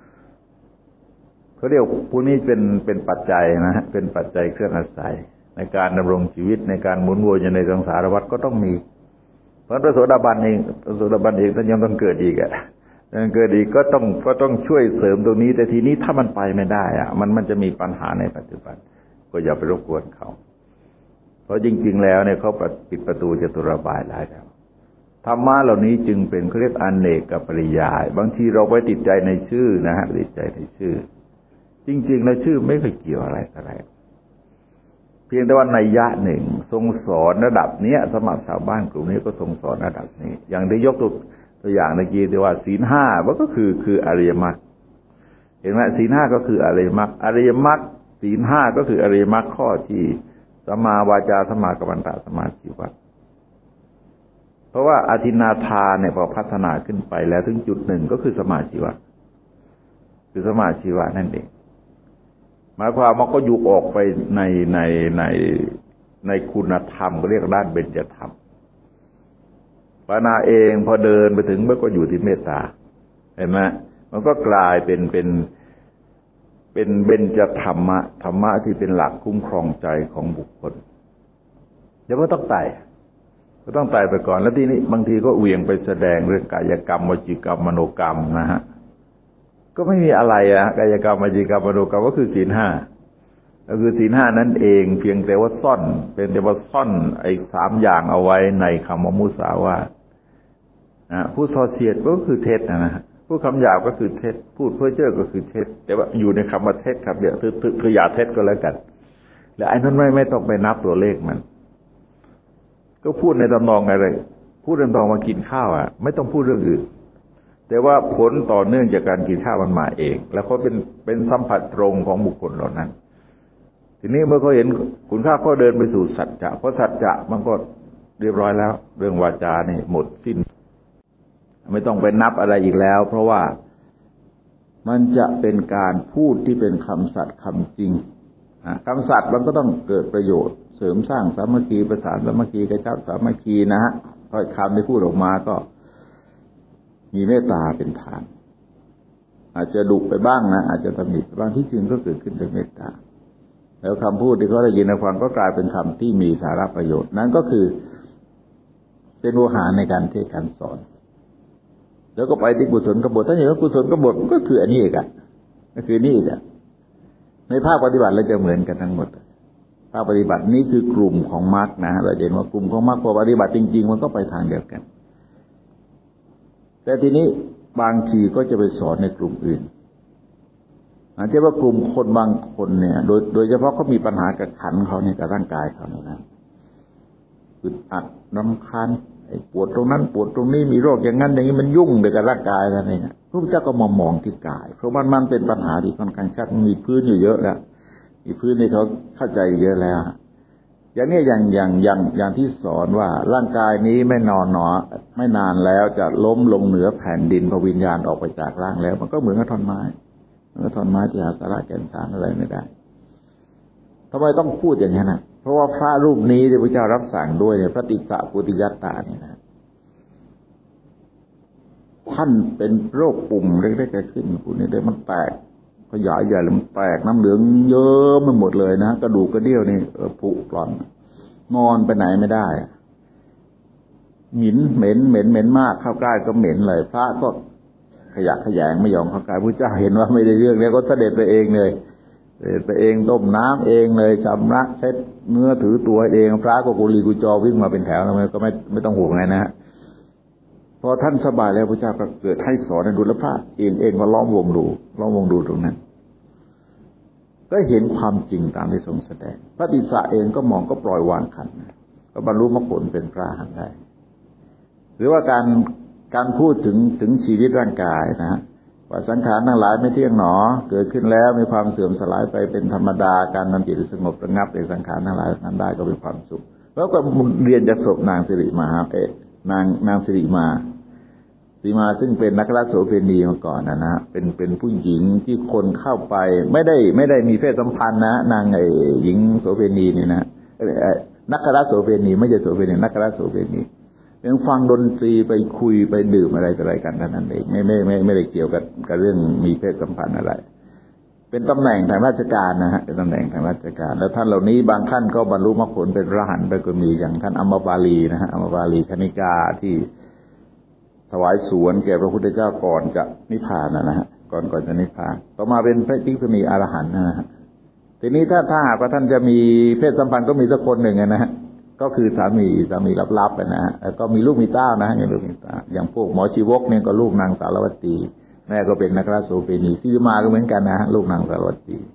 เขาเรียกพวกนี้เป็นเป็นปัจจัยนะฮะเป็นปัจจัยเครื่องอาศัยในการดำรงชีวิตในการหมุนวนอยู่ในสังสารวัฏก็ต้องมีเพราะพระโสดาบันเองพระโสดาบันเองท่านยังต้องเกิดอีกอ่ะเกิดอีกก็ต้องก็ต้องช่วยเสริมตรงนี้แต่ทีนี้ถ้ามันไปไม่ได้อะมันมันจะมีปัญหาในปัจจุบันก็อย่าไปรบกวนเขาเพราะจริงๆแล้วเนี่ยเขาปิดประตูจตุรบายหลายแล้วธรรมะเหล่านี้จึงเป็นเขาเรียกอเนกปริยายบางทีเราไปติดใจในชื่อนะฮะติดใจในชื่อจริงๆแล้วชื่อไม่เคยเกี่ยวอะไรอะไรเพียงแต่ว่านัยยะหนึ่งทรงสอนระดับเนี้ยสมัครชาวบ้านกลุ่มนี้ก็ทรงสอนระดับนี้อย่างได้ยกตัวตัวอย่างเมื่อกี้ที่ว่าศีลห้ามันก็คือคืออริยมรรคเห็นไหมศีลห้าก็คืออริยมรรคอริยมรรคศีลห้าก็คืออริยมรรคข้อที่สัมมาวาจาสัมมากัมมันตะสัมมาชีวะเพราะว่าอธินาทานเนี่ยพอพัฒนาขึ้นไปแล้วถึงจุดหนึ่งก็คือสมาชีวะคือสมาชีวะนั่นเองหมายความว่าก็ยุกออกไปในในในในคุณธรรมก็เรียกด้านเบญจธรรมปานาเองพอเดินไปถึงมันก็อยู่ที่เมตตาเห็นไหมมันก็กลายเป็นเป็นเป็นเบญจธรรมะธรรมะที่เป็นหลักคุ้มครองใจของบุคคลเดี๋ยวก็ต้องตายก็ต้องตายไปก่อนแล้วทีนี้บางทีก็เวียงไปแสดงเรื่องกายกรรมวจีกรรมมโนกรรมนะฮะก็ไม่มีอะไรอะกายกรรมวจีกรรมมโนกรรมก็คือศีลห้าก็คือศีลห้านั่นเองเพียงแต่ว่าซ่อนเป็นแต่ว่าซ่อนไอ้สามอย่างเอาไว้ในคำว่ามุสาวาทนะพูดส่อเสียดก็คือเท็จนะฮะพูดคำหยาบก็คือเท็จพูดเพ้อเจ้อก็คือเท็จแต่ว่าอยู่ในคำว่าเท็จครับเดี๋ยวคืออย่าเท็จก็แล้วกันแล้วไอ้นั้นไม่ไม่ต้องไปนับตัวเลขมันก็พูดในตำนองอะไรพูดในตำนองมากินข้าวอ่ะไม่ต้องพูดเรื่องอื่นแต่ว่าผลต่อเนื่องจากการกินข้าวมันมาเองแล้วเขาเป็นเป็นสัมผัสตรงของบุคคลเหล่านั้นทีนี้เมื่อเขาเห็นคุณค่าเขาเดินไปสู่สัจจะเพราะสัจจะมันก็เรียบร้อยแล้วเรื่องวาจานี่หมดสิ้นไม่ต้องไปนับอะไรอีกแล้วเพราะว่ามันจะเป็นการพูดที่เป็นคำสัตย์คำจริงคำสัตย์มันก็ต้องเกิดประโยชน์เสริมสร้างสามัคคีประสานสามัคคีกระชับสามัคคีนะฮะถ้อยคำที่พูดออกมาก็มีเมตตาเป็นฐานอาจจะดุไปบ้างนะอาจจะตำหนิไปบ้างที่จริงก็เกิดขึ้นด้วยเมตตาแล้วคำพูดที่เขาได้ยินในฟังก็กลายเป็นคำที่มีสาระประโยชน์นั่นก็คือเป็นวิหารในการเทศการสอนแล้วก็ไปที่กุศลกบฏถ้าอย่างนั้นกุศลกบฏก็คืออันนี้อีกอ่ะก็คือนี่อีกอ่ะในภาคปฏิบัติเราจะเหมือนกันทั้งหมดภาคปฏิบัตินี้คือกลุ่มของมรรคนะเราเห็นว่ากลุ่มของมรรคพอปฏิบัติจริงๆมันก็ไปทางเดียวกันแต่ทีนี้บางทีก็จะไปสอนในกลุ่มอื่นอาจจะว่ากลุ่มคนบางคนเนี่ยโดยโดยเฉพาะเขามีปัญหากับขันเขาเนี่ยกับร่างกายเขาเนี่ยนะอึดอัดรำคาญไอ้ปวดตรงนั้นปวดตรงนี้มีโรคอย่างนั้นอย่างนี้มันยุ่งเลยกับร่างกายอะไรเนี่ยพระพุทธเจ้าก็มามองที่กายเพราะมันมันเป็นปัญหาที่ค่อนข้างชัดมีพื้นอยู่เยอะแล้วมีพื้นที่เขาเข้าใจเยอะแล้วอย่างนี้อย่างอย่างอย่างอย่างที่สอนว่าร่างกายนี้ไม่นอนหนอไม่นานแล้วจะล้มลงเหนือแผ่นดินพอวิญญาณออกไปจากร่างแล้วมันก็เหมือนกับท่อนไม้เหมือนกับท่อนไม้ที่หาสาระแก่นสารอะไรไม่ได้ทำไมต้องพูดอย่างนี้นะเพราะว่าพระรูปนี้ที่พระเจ้ารับสั่งด้วยเนี่ยพระติสสะปุติยัตตาเนี่ยนะท่านเป็นโรคปุ่มเล็กๆขึ้นปุ่มนี้ได้มันแตกขยายใหญ่แล้วมันแตกน้ำเหลืองเยอะมันหมดเลยนะกระดูกกระเดี่ยวนี่ผุกร่อนนอนไปไหนไม่ได้หมิ่นเหม็นเหม็นเหม็นมากเข้าใกล้ก็เหม็นเลยพระก็ขยะขยงไม่ยอมเข้าใกล้พระเจ้าเห็นว่าไม่ได้เรื่องแล้วก็เสด็จไปเองเลยเสด็จไปเองต้มน้ำเองเลยชำระเช็ดเนื้อถือตัวเองพระก็กุลีกุจอวิ่งมาเป็นแถวแล้วก็ไม่ไม่ต้องห่วงอะไรนะฮะพอท่านสบายแล้วพระเจ้าก็เกิดให้สอนให้ดูแล้วพระเองเองก็ล้อมวงดูล้อมวงดูตรงนั้นก็เห็นความจริงตามที่ทรงแสดงพระติสสะเองก็มองก็ปล่อยวางขันธ์ก็บรรลุมรรคผลเป็นพระอรหันต์ได้หรือว่าการการพูดถึงถึงชีวิตร่างกายนะฮะว่าสังขารทั้งหลายไม่เที่ยงหนอเกิดขึ้นแล้วมีความเสื่อมสลายไปเป็นธรรมดาการนำจิตสงบระงับในสังขารทั้งหลายนั้นได้ก็เป็นความสุขแล้วก็เรียนจากศพนางสิริมาเอ๊ะนางนางสิริมาสิมาซึ่งเป็นนักรักโสเภณีมาก่อนนะนะเป็นเป็นผู้หญิงที่คนเข้าไปไม่ได้ไม่ได้มีเพศสัมพันธ์นะนางไอ้หญิงโสเภณีนี่นะนักรักโสเภณีไม่ใช่โสเภณีนักรักโสเภณียังฟังดนตรีไปคุยไปดื่มอะไรต่ออะไรกันนั่นเองไม่ไม่ไม่ไม่ได้เกี่ยวกับกับเรื่องมีเพศสัมพันธ์อะไรเป็นตำแหน่งทางราชการนะฮะเป็นตำแหน่งทางราชการแล้วท่านเหล่านี้บางท่านก็บรรลุมรรคผลเป็นพระอรหันต์ไปก็มีอย่างท่านอมปาลีนะฮะอมปาลีคณิกาที่ถวายสวนแก่พระพุทธเจ้าก่อนจะนิพพานนะฮะก่อนก่อนจะนิพพานต่อมาเป็นพระภิกษุณีอรหันต์นะฮะทีนี้ถ้าถ้าหากว่าท่านจะมีเพศสัมพันธ์ก็มีสักคนหนึ่งนะฮะก็คือสามีสามีลับๆนะฮะแล้วก็มีลูกมีเต้านะฮะอย่างลูกมีเต้าอย่างพวกหมอชีวกเนี่ยก็ลูกนางสารวัตรีแม่ก็เป็นนักราชโสเภณีซีมาก็เหมือนกันนะฮะลูกนางสารวัตรี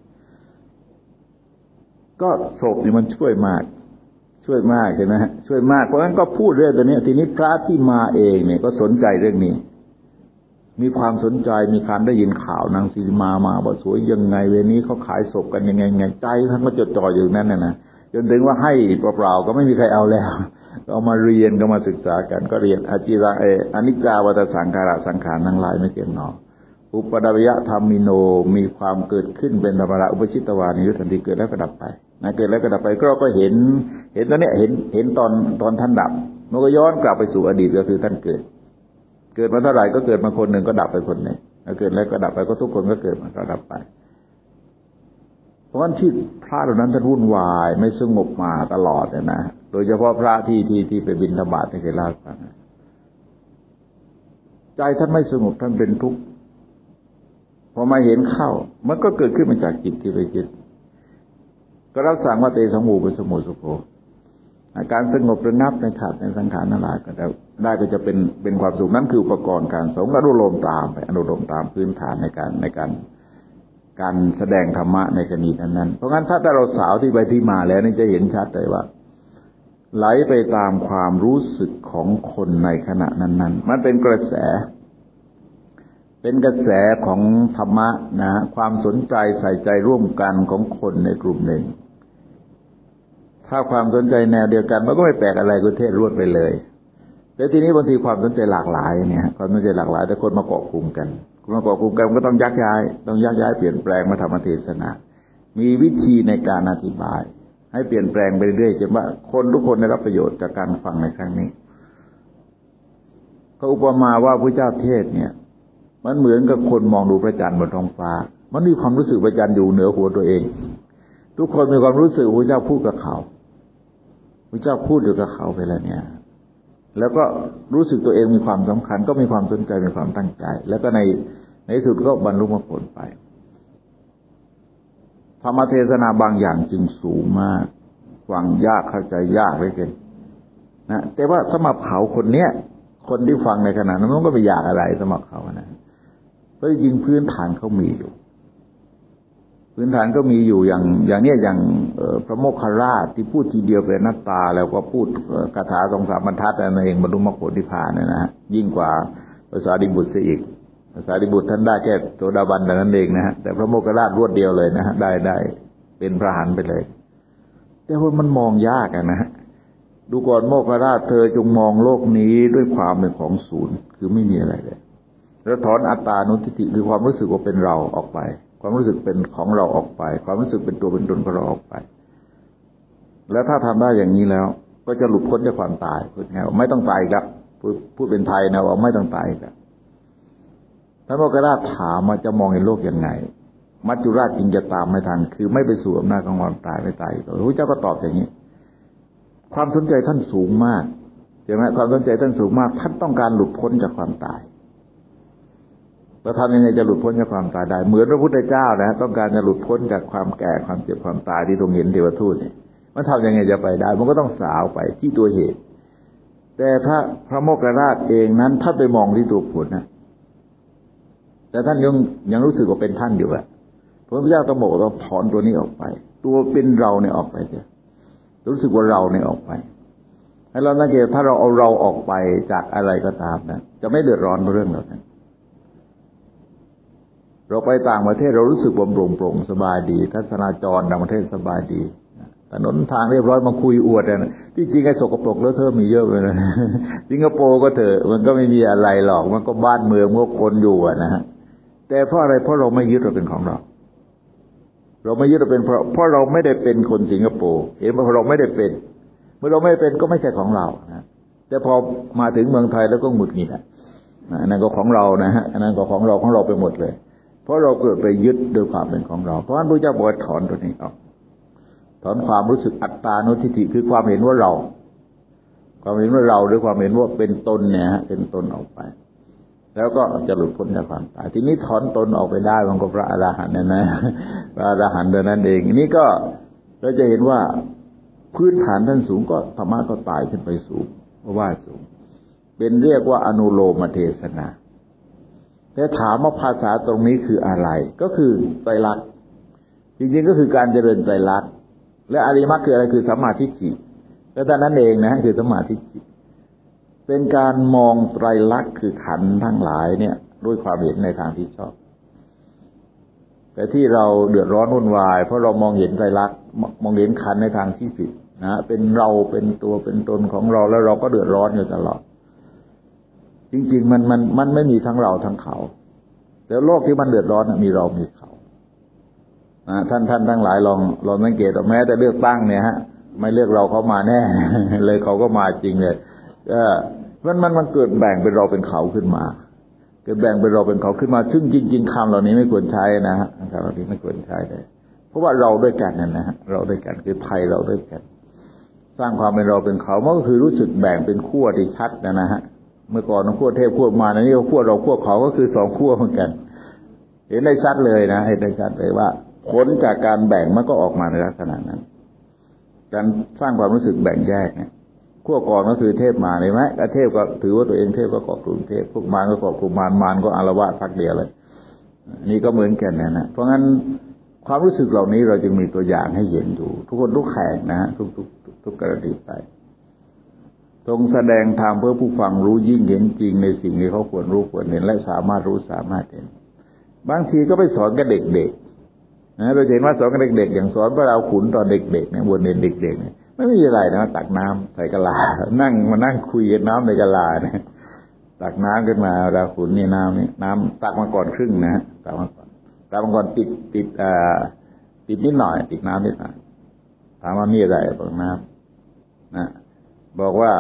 ก็ศพนี่มันช่วยมากช่วยมากใช่ไหมฮะช่วยมากเพราะฉะนั้นก็พูดเรื่องตัวนี้ทีนี้พระที่มาเองเนี่ยก็สนใจเรื่องนี้มีความสนใจมีการได้ยินข่าวนางสีมามาบอกสวยยังไงเวนี้เขาขายศพกันยังไงไงใจท่านก็จดจ่ออยู่นั่นน่ะนะจนถึงว่าให้เปล่าๆก็ไม่มีใครเอาแล้วเอามาเรียนก็มาศึกษากันก็เรียนอจิระเออนิจจาวัฏสังขาระสังขารทั้งหลายไม่เที่ยงหนออุปดวิยธรรมิโนมีความเกิดขึ้นเป็นธรรมดาอุปชิตวานิยุทธันติเกิดแล้วก็ดับไปนะเกิดแล้วก็ดับไปก็ก็เห็นเห็นตอนนี้เห็นเห็นตอนตอนท่านดับมันก็ย้อนกลับไปสู่อดีตก็คือท่านเกิดเกิดมาเท่าไหร่ก็เกิดมาคนหนึ่งก็ดับไปคนหนึ่งเกิดแล้วก็ดับไปก็ทุกคนก็เกิดมาก็ดับไปเพราะฉะนั้นที่พระเหล่านั้นท่านวุ่นวายไม่สงบมาตลอดนะโดยเฉพาะพระที่ที่ที่ไปบิณฑบาตในเขตลาดฟังใจท่านไม่สงบท่านเป็นทุกข์พอมาเห็นเข้ามันก็เกิดขึ้นมาจากจิตที่ไปคิดก็รับสั่งว่าเตสังหูปสมุสุโภอาการสงบระงับในขัดในสังขารนั่นแหละก็ได้ก็จะเป็นเป็นความสุขนั้นคืออุปกรณ์การสงฆ์อนุโลมตามไปอนุโลมตามพื้นฐานในการในการการแสดงธรรมะในกรณีนั้นๆเพราะงั้นถ้าเราสาวที่ไปที่มาแล้วนี่จะเห็นชัดเลยว่าไหลไปตามความรู้สึกของคนในขณะนั้นๆมันเป็นกระแสเป็นกระแสของธรรมะนะความสนใจใส่ใจร่วมกันของคนในกลุ่มหนึ่งถ้าความสนใจแนวเดียวกันมันก็ไม่แปลกอะไรก็เทศรวดไปเลยแต่ทีนี้บางทีความสนใจหลากหลายเนี่ยความสนใจหลากหลายแต่คนมาเกาะกลุ่มกันคนมาเกาะกลุ่มกันก็ต้องยักย้ายต้องยักย้ายเปลี่ยนแปลงมาทำเทศนามีวิธีในการอธิบายให้เปลี่ยนแปลงไปเรื่อยๆจนว่าคนทุกคนได้รับประโยชน์จากการฟังในครั้งนี้ก็อุปมาว่าพระเจ้าเทศเนี่ยมันเหมือนกับคนมองดูพระจันทร์บนท้องฟ้ามันมีความรู้สึกพระจันทร์อยู่เหนือหัวตัวเองทุกคนมีความรู้สึกพระเจ้าพูดกับเขาพระเจ้าพูดอยู่กับเขาไปแล้วเนี่ยแล้วก็รู้สึกตัวเองมีความสำคัญก็มีความสนใจมีความตั้งใจแล้วก็ในในสุดก็บรรลุมรรคผลไปธรรมเทศนาบางอย่างจึงสูงมากฟังยากเข้าใจยากเหลือเกินนะแต่ว่าสำหรับเขาคนเนี้ยคนที่ฟังในขณะนั้นมันก็ไม่ยากอะไรสำหรับเขานะเพราะจริงพื้นฐานเขามีอยู่พื้นฐานก็มีอยู่อย่างอย่างเนี้ยอย่างพระโมคคัลลาชที่พูดทีเดียวเป็นอนัตตาแล้วก็พูดคาถาสองสามบรรทัดนั่นเองบรรลุมรรคผลนิพพานเนี่ยนะยิ่งกว่าภาษาดิบุตรเสียอีกภาษาดิบุตรท่านได้แค่โสดาบันแต่นั้นเองนะฮะแต่พระโมคคัลลาชรวดเดียวเลยนะฮะได้ได้เป็นพระอรหันต์ไปเลยแต่ว่ามันมองยากนะฮะดูก่อนโมคคัลลาชเธอจงมองโลกนี้ด้วยความเป็นของศูนย์คือไม่มีอะไรเลยแล้วถอนอัตตานุทิฏฐิคือความรู้สึกว่าเป็นเราออกไปความรู้สึกเป็นของเราออกไปความรู้สึกเป็นตัวเป็นตนของเราออกไปแล้วถ้าทำได้อย่างนี้แล้วก็จะหลุดพ้นจากความตายพูดง่ายว่าไม่ต้องตายอีกแล้วพูดเป็นไทยนะว่าไม่ต้องตายอีกแล้วท่านโมคคัลลาชถามว่าจะมองเห็นโลกยังไงมัจจุราชจึงจะตามไม่ทันคือไม่ไปสู่อำนาจของความตายไม่ตายพระพุทธเจ้าก็ตอบอย่างนี้ความสนใจท่านสูงมากใช่ไหมความสนใจท่านสูงมากท่านต้องการหลุดพ้นจากความตายแล้วทำยังไงจะหลุดพ้นจากความตายได้เหมือนพระพุทธเจ้านะต้องการจะหลุดพ้นจากความแก่ความเจ็บความตายที่ทรงเห็นเทวทูตเนี่ยมันทำยังไงจะไปได้มันก็ต้องสาวไปที่ตัวเหตุแต่พระพระโมคคัลลาชเองนั้นท่านไปมองที่ตัวผลนะแต่ท่านยังยังรู้สึกว่าเป็นท่านอยู่อะพระพุทธเจ้าต้องบอกว่าต้องถอนตัวนี้ออกไปตัวเป็นเราเนี่ยออกไปเถอะรู้สึกว่าเราเนี่ยออกไปให้เราสังเกตถ้าเราเอาเราออกไปจากอะไรก็ตามนะจะไม่เดือดร้อนเรื่องเหล่านั้นเราไปต่างประเทศเรารู้สึกว่าโปร่งโปร่งสบายดีทัศนาจรต่างประเทศสบายดีถนนทางเรียบร้อยมาคุยอวดนะที่จริงไอ้สกปรกเลอะเทอะมีเยอะเลยนะสิงคโปร์ก็เถอะมันก็ไม่มีอะไรหรอกมันก็บ้านเมืองพวกคนอยู่นะฮะแต่เพราะอะไรเพราะเราไม่ยึดเราเป็นของเราเราไม่ยึดเราเป็นเพราะเพราะเราไม่ได้เป็นคนสิงคโปร์เห็นว่าเราไม่ได้เป็นเมื่อเราไม่เป็นก็ไม่ใช่ของเรานะแต่พอมาถึงเมืองไทยแล้วก็หงุดหงิดอ่ะอันนั้นก็ของเรานะฮะอันนั้นก็ของเราของเราไปหมดเลยเพราะเราเกิดไปยึดด้วยความเป็นของเราเพราะฉะนั้นพระเจ้าบอกถอนตัวนี้ออกถอนความรู้สึกอัตตานุทิฏฐิคือความเห็นว่าเราความเห็นว่าเราหรือความเห็นว่าเป็นตนเนี่ยฮะเป็นตนออกไปแล้วก็จะหลุดพ้นจากความตายทีนี้ถอนตนออกไปได้มันก็พระอรหันต์นะนะพระอรหันต์เท่านั้นเองอันนี้ก็เราจะเห็นว่าพื้นฐานท่านสูงก็ธรรมะก็ตายขึ้นไปสูงเพราะว่าสูงเป็นเรียกว่าอนุโลมเทศนาแต่ถามว่าภาษาตรงนี้คืออะไรก็คือไตรลักษณ์จริงๆก็คือการเจริญไตรลักษณ์และอริยมรรคคืออะไรคือสัมมาทิฏฐิและแต่นั้นเองนะคือสัมมาทิฏฐิเป็นการมองไตรลักษณ์คือขันธ์ทั้งหลายเนี่ยด้วยความเห็นในทางที่ชอบแต่ที่เราเดือดร้อนวุ่นวายเพราะเรามองเห็นไตรลักษณ์มองเห็นขันธ์ในทางที่ผิดนะเป็นเราเป็นตัวเป็นตนของเราแล้วเราก็เดือดร้อนอยู่ตลอดจริงๆมันมันมันไม่มีทั้งเราทั้งเขาแต่โลกที่มันเดือดร้อนมีเรามีเขานะท่านท่านทั้งหลายลองลองสังเกตว่าแม้แต่เลือกตั้งเนี่ยฮะไม่เลือกเราเขามาแน่ เลยเขาก็มาจริงเลยก็มันมันมันเกิดแบ่งเป็นเราเป็นเขาขึ้นมาเกิดแบ่งเป็นเราเป็นเขาขึ้นมาซึ่งจริงๆคำเหล่านี้ไม่ควรใช้นะฮะคำเหล่านี้ไม่ควรใช้เลยเพราะว่าเราด้วยกันนั่นนะฮะเราด้วยกันคือไทยเราด้วยกันสร้างความเป็นเราเป็นเขามันก็คือรู้สึกแบ่งเป็นขั้วที่ชัดนะนะฮะเมื่อก่อนขั้วเทพขั้วมารนี่ขั้วเราขั้วเขาก็คือสองขั้วเหมือนกันเห็นได้ชัดเลยนะเห็นได้ชัดเลยว่าผลจากการแบ่งมันก็ออกมาในลักษณะนั้นการสร้างความรู้สึกแบ่งแยกเนี่ยขั้วก่อนก็คือเทพมารเห็นไหมเทพก็ถือว่าตัวเองเทพก็เกาะกลุ่มเทพพวกมารก็เกาะกลุ่มมารมารก็อาละวาดพักเดียวเลยนี่ก็เหมือนกันนะนะเพราะงั้นความรู้สึกเหล่านี้เราจึงมีตัวอย่างให้เห็นอยู่ทุกคนทุกแห่งนะฮะทุกทุกทุกกรณีไปทรงแสดงธรรมเพื่อผู้ฟังรู้ยิ่งเห็นจริงในสิ่งที่เขาควรรู้ควรเห็นและสามารถรู้สามารถเห็นบางทีก็ไปสอนกับเด็กๆนะเราเห็นว่าสอนกับเด็กๆอย่างสอนพระเราขุนตอนเด็กๆเนี่ยบนเรียนเด็กๆเนี่ยไม่มีอะไรนะตักน้ำใส่กะลานั่งมานั่งคุยกันน้ำในกะลาเนี่ยตักน้ำขึ้นมาเราขุนนี่น้ำนี่น้ำตักมาก่อนครึ่งนะตักมาก่อนตักมาก่อนติดติดอ่าติดนิดหน่อยติดน้ำนิดหน่อยถามว่ามีอะไรบอกน้ำนะบอกว่า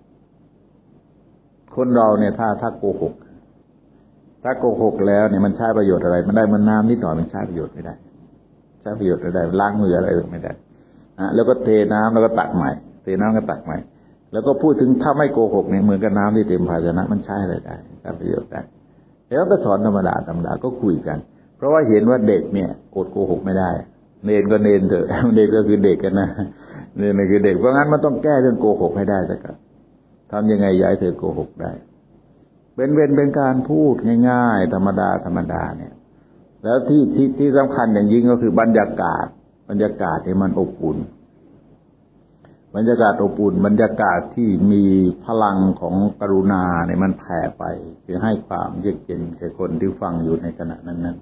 คนเราเนี่ยถ้าถ้าโกหกถ้าโกหกแล้วเนี่ยมันใช้ประโยชน์อะไรมันได้มันน้ำนิดหน่อยมันใช้ประโยชน์ไม่ได้ใช้ประโยชน์ไม่ได้ล้างมืออะไรไม่ได้นะแล้วก็เทน้ำแล้วก็ตักใหม่เทน้ำก็ตักใหม่แล้วก็พูดถึงถ้าไม่โกหกเนี่ยเหมือนกับน้ำที่เต็มภาชนะมันใช้อะไรได้ใช้ประโยชน์ได้แล้วก็สอนธรรมดาธรรมดาก็คุยกันเพราะว่าเห็นว่าเด็กเนี่ยอดโกหกไม่ได้เนนก็เนนเถอะเด็กก็คือเด็กกันนะนี่นี่คือเด็กเพราะงั้นมันต้องแก้เรื่องโกหกให้ได้สักครับทำยังไงย้ายเธอโกหกได้เป็นเป็นเป็นการพูดง่ายๆธรรมดาธรรมดาเนี่ยแล้วที่ที่ที่สำคัญอย่างยิ่งก็คือบรรยากาศบรรยากาศที่มันอบอุ่นบรรยากาศอบอุ่นบรรยากาศที่มีพลังของกรุณาเนี่ยมันแผ่ไปคือให้ความเยือกเย็นแก่คนที่ฟังอยู่ในขณะนั้นนั้น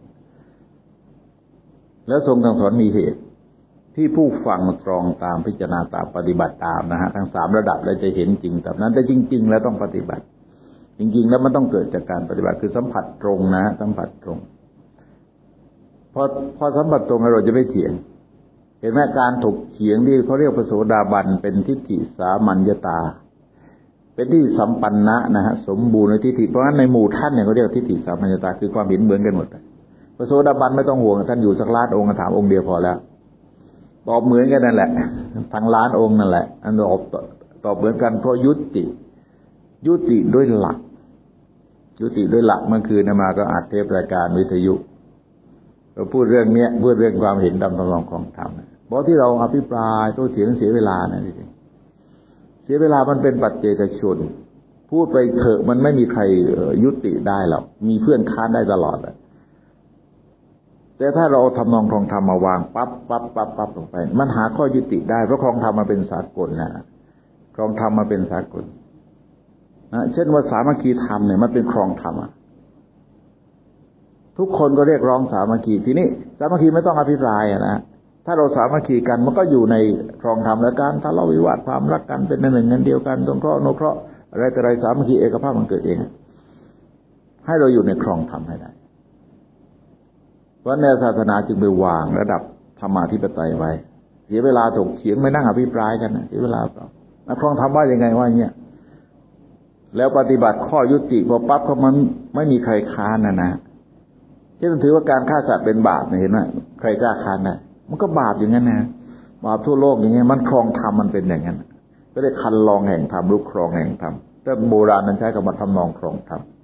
แล้วทรงสั่งสอนมีเหตุที่ผู้ฟังตรองตามพิจารณาตามปฏิบัติตามนะฮะทั้งสามระดับแล้วจะเห็นจริงแบบนั้นแต่จริงๆแล้วต้องปฏิบัติจริงๆแล้วมันต้องเกิดจากการปฏิบัติคือสัมผัสตรงนะสัมผัสตรงพอพอสัมผัสตรงเราจะไม่เถียงเห็นไหมการถกเถียงที่เขาเรียกพระโสดาบันเป็นทิฏฐิสามัญญตาเป็นที่สัมปันนะนะฮะสมบูรณ์ในทิฏฐิเพราะฉะนั้นในหมู่ท่านเนี่ยเขาเรียกทิฏฐิสามัญญตาคือความเห็นเหมือนกันหมดพระโสดาบันไม่ต้องห่วงท่านอยู่สักล้านองค์ถามองค์เดียวพอแล้วตอบเหมือนกันนั่นแหละทั้งล้านองค์นั่นแหละอันตอบตอบเหมือนกันเพราะยุติยุติด้วยหลักยุติด้วยหลักเมื่อคืนมาก็อัดเทปรายการวิทยุเราพูดเรื่องเนี้ยพูดเรื่องความเห็นตามตำรองของธรรมเพราะที่เราอภิปรายโต้เถียงเสียเวลานะจริงเสียเวลามันเป็นปัจเจกชนพูดไปเถอะมันไม่มีใครยุติได้หรอกมีเพื่อนค้านได้ตลอดเลยแต่ถ้าเราทำนองครองธรรมมาวางปั๊บปั๊บปั๊บปั๊บลงไปมันหาข้อยุติได้เพราะครองธรรมมันเป็นสากลนะครองธรรมมันเป็นสากลนะเช่นว่าสามัคคีธรรมเนี่ยมันเป็นครองธรรมทุกคนก็เรียกร้องสามัคคีทีนี้สามัคคีไม่ต้องอภิปรายนะถ้าเราสามัคคีกันมันก็อยู่ในครองธรรมและการทะเลาะวิวาทความรักกันเป็นหนึ่งกันเดียวกันสงเคราะห์อนุเคราะห์อะไรแต่ไรสามัคคีเอกภาพมันเกิดเองให้เราอยู่ในครองธรรมให้ได้เพราะแนวศาสนาจึงไปวางระดับธรรมาธิปไตยไว้เสียเวลาถกเถียงไม่นั่งอภิปรายกันนะเสียเวลาเปล่านักครองธรรมว่ายังไงว่าอย่างเงี้ยแล้วปฏิบัติข้อยุติพอปั๊บเขามันไม่มีใครค้านนะนะเช่นถือว่าการฆ่าสัตว์เป็นบาปเห็นไหมใครกล้าค้านได้มันก็บาปอย่างนั้นนะบาปทั่วโลกอย่างเงี้ยมันครองธรรมมันเป็นอย่างนั้นก็ได้คันลองแห่งธรรมรูปครองแห่งธรรมแต่โบราณนั้นใช้คำว่าทำนองครองธรรม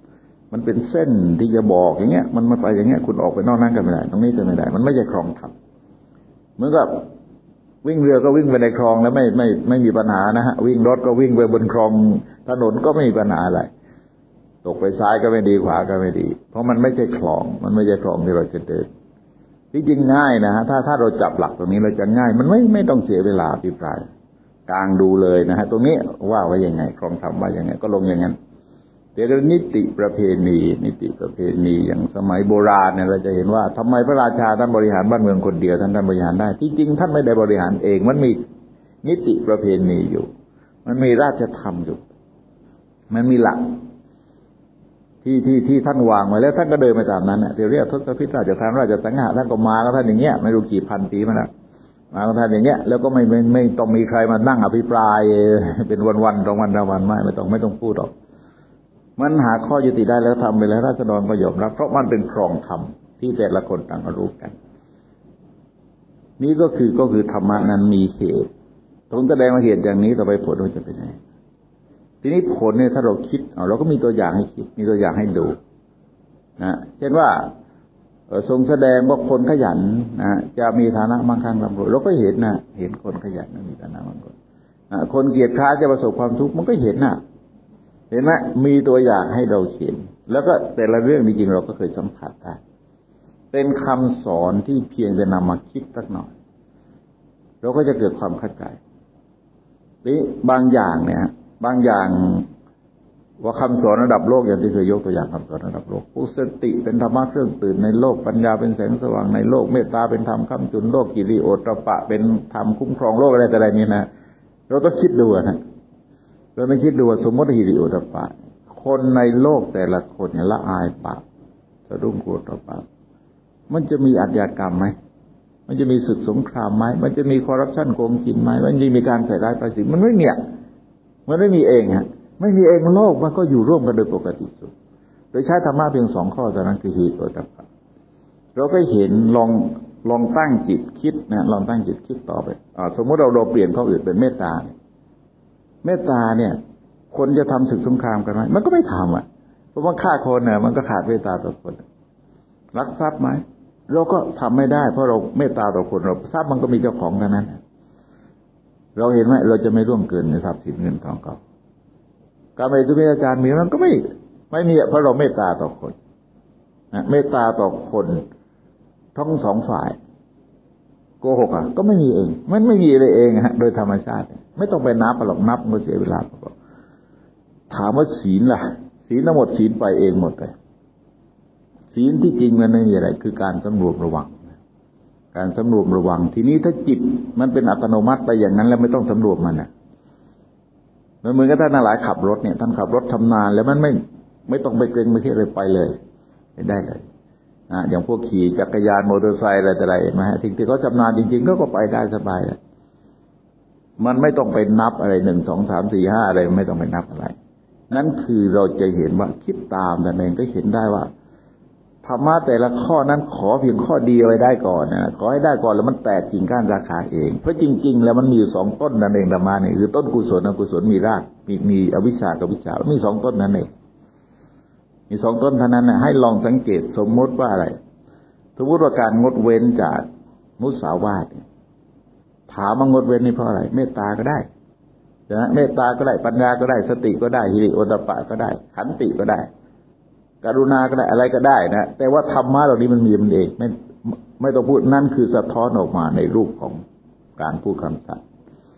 มันเป็นเส้นที่จะบอกอย่างเงี้ยมันมาไปอย่างเงี้ยคุณออกไปนอกนั้นกันไม่ได้ตรงนี้จะไม่ได้มันไม่ใช่คลองธรรมเหมือนกับวิ่งเรือก็วิ่งไปในคลองแล้วไม่ไม่ไม่มีปัญหานะฮะวิ่งรถก็วิ่งไปบนคลองถนนก็ไม่มีปัญหาอะไรตกไปซ้ายก็ไม่ดีขวาก็ไม่ดีเพราะมันไม่ใช่คลองมันไม่ใช่คลองที่เราจะเดินที่จริงง่ายนะฮะถ้าถ้าเราจับหลักตรงนี้เราจะง่ายมันไม่ไม่ต้องเสียเวลาอภิปรายกลางดูเลยนะฮะตรงนี้ว่าไว้ยังไงคลองธรรมว่ายังไงก็ลงอย่างนั้นเดี๋ยวนิติประเพณีนิติประเพณีอย่างสมัยโบราณเนี่ยเราจะเห็นว่าทำไมพระราชาท่านบริหารบ้านเมืองคนเดียวท่านท่านบริหารได้ที่จริงท่านไม่ได้บริหารเองมันมีนิติประเพณีอยู่มันมีราชธรรมอยู่มันมีหลักที่ที่ที่ท่านวางไว้แล้วท่านก็เดินไปตามนั้นน่ะที่เรียกทศพิธราชทานราชสังหะท่านก็มาแล้วท่านอย่างเงี้ยไม่รู้กี่พันปีมาแล้วมาแล้วท่านอย่างเงี้ยแล้วก็ไม่ไม่ไม่ต้องมีใครมานั่งอภิปรายเป็นวันๆสองวันสามวันไม่ไม่ต้องไม่ต้องพูดหรอกมันหาข้อยุติได้แล้วทำไปแล้วราษฎรก็ยอมรับเพราะมันเป็นครองธรรมที่แต่ละคนต่างรู้กันนี่ก็คือก็คือธรรมะนั้นมีเหตุตรงแสดงมาเหตุอย่างนี้ต่อไปผลมันจะเป็นยังไงทีนี้ผลเนี่ยถ้าเราคิดเอาเราก็มีตัวอย่างให้คิดมีตัวอย่างให้ดูนะเช่นว่าทรงแสดงว่าคนขยันนะจะมีฐานะมั่งคั่งร่ำรวยเราก็เห็นนะเห็นคนขยันมีฐานะมั่งคั่งคนเกียจคร้านจะประสบความทุกข์มันก็เห็นนะเห็นไหมมีตัวอย่างให้เราเห็นแล้วก็แต่ละเรื่องจริงๆเราก็เคยสัมผัสได้เป็นคำสอนที่เพียงจะนำมาคิดสักหน่อยเราก็จะเกิดความเข้าใจนี่บางอย่างเนี่ยบางอย่างว่าคำสอนระดับโลกอย่างที่เคยยกตัวอย่างคำสอนระดับโลกผู้สติเป็นธรรมะเครื่องตื่นในโลกปัญญาเป็นแสงสว่างในโลกเมตตาเป็นธรรมค้ำจุนโลกกิริโอตปะเป็นธรรมคุ้มครองโลกอะไรแต่อะไรนี่นะเราต้องคิดดูนะเราไม่คิดดูว่าสมมติหิริโอตปะคนในโลกแต่ละคนเนี่ยละอายบาปสะดุ้งกลัวต่อบาปมันจะมีอาชญากรรมไหมมันจะมีศึกสงครามไหมมันจะมีคอร์รัปชันโกงกินไหมมันจะมีการใส่ร้ายป้ายสีมันไม่มีมันไม่มีเองฮะไม่มีเองโลกมันก็อยู่ร่วมกันโดยปกติสุดโดยใช้ธรรมะเพียงสองข้อเท่านั้นคือหิริโอตปะเราก็เห็นลองลองตั้งจิตคิดนะลองตั้งจิตคิดต่อไปอ่าสมมติเราเราเปลี่ยนข้ออื่นเป็นเมตตาเมตตาเนี่ยคนจะทำศึกสงครามกันไหมมันก็ไม่ทำอ่ะเพราะว่าฆ่าคนเนี่ยมันก็ขาดเมตตาต่อคนรักทรัพย์ไหมเราก็ทำไม่ได้เพราะเราเมตตาต่อคนเราทรัพย์มันก็มีเจ้าของเท่านั้นเราเห็นไหมเราจะไม่ร่วงเกินในทรัพย์สินเงินทองเขาการไปตุเมอาจารย์มีมันก็ไม่ไม่มีเพราะเราเมตตาต่อคนนะเมตตาต่อคนทั้งสองฝ่ายโกหกอ่ะก็ไม่มีเองมันไม่มีอะไรเองฮะโดยธรรมชาติไม่ต้องไปนับหรอกนับมันเสียเวลาถามว่าศีลล่ะศีลทั้งหมดศีลไปเองหมดเลยศีลที่จริงมันไม่มีอะไรคือการสำรวมระวังการสำรวมระวังทีนี้ถ้าจิตมันเป็นอัตโนมัติไปอย่างนั้นแล้วไม่ต้องสำรวมมันนะมันเหมือนกับท่านหลายขับรถเนี่ยท่านขับรถทำนานแล้วมันไม่ไม่ต้องไปเกรงไม่เครียดเลยไปเลยได้เลยอ่าอย่างพวกขี่จักรยานมอเตอร์ไซค์อะไรแต่ไรเห็นไหมฮะที่ที่เขาชำนาญจริงๆก็ก็ไปได้สบายเลยมันไม่ต้องไปนับอะไรหนึ่งสองสามสี่ห้าอะไรไม่ต้องไปนับอะไรนั่นคือเราจะเห็นว่าคิดตามแต่เองก็เห็นได้ว่าธรรมะแต่ละข้อนั้นขอเพียงข้อเดียวไว้ได้ก่อนนะขอให้ได้ก่อนแล้วมันแตกกิ่งก้านราคาเองเพราะจริงๆแล้วมันมีอยู่สองต้นนั่นเองธรรมะนี่คือต้นกุศลอกุศลมีรากมีมีอวิชชากับวิชชามีสองต้นนั่นเองมีสองต้นเท่านั้นนะให้ลองสังเกตสมมติว่าอะไรสมมติว่าการงดเว้นจากมุสาวาทถามว่างดเว้นนี่เพราะอะไรเมตตาก็ได้นะเมตตาก็ได้ปัญญาก็ได้สติก็ได้หิริโอตปะก็ได้ขันติก็ได้กรุณาก็ได้อะไรก็ได้นะแต่ว่าธรรมะเหล่านี้มันมีมันเองไม่ไม่ต้องพูดนั่นคือสะท้อนออกมาในรูปของการพูดคำสัตย์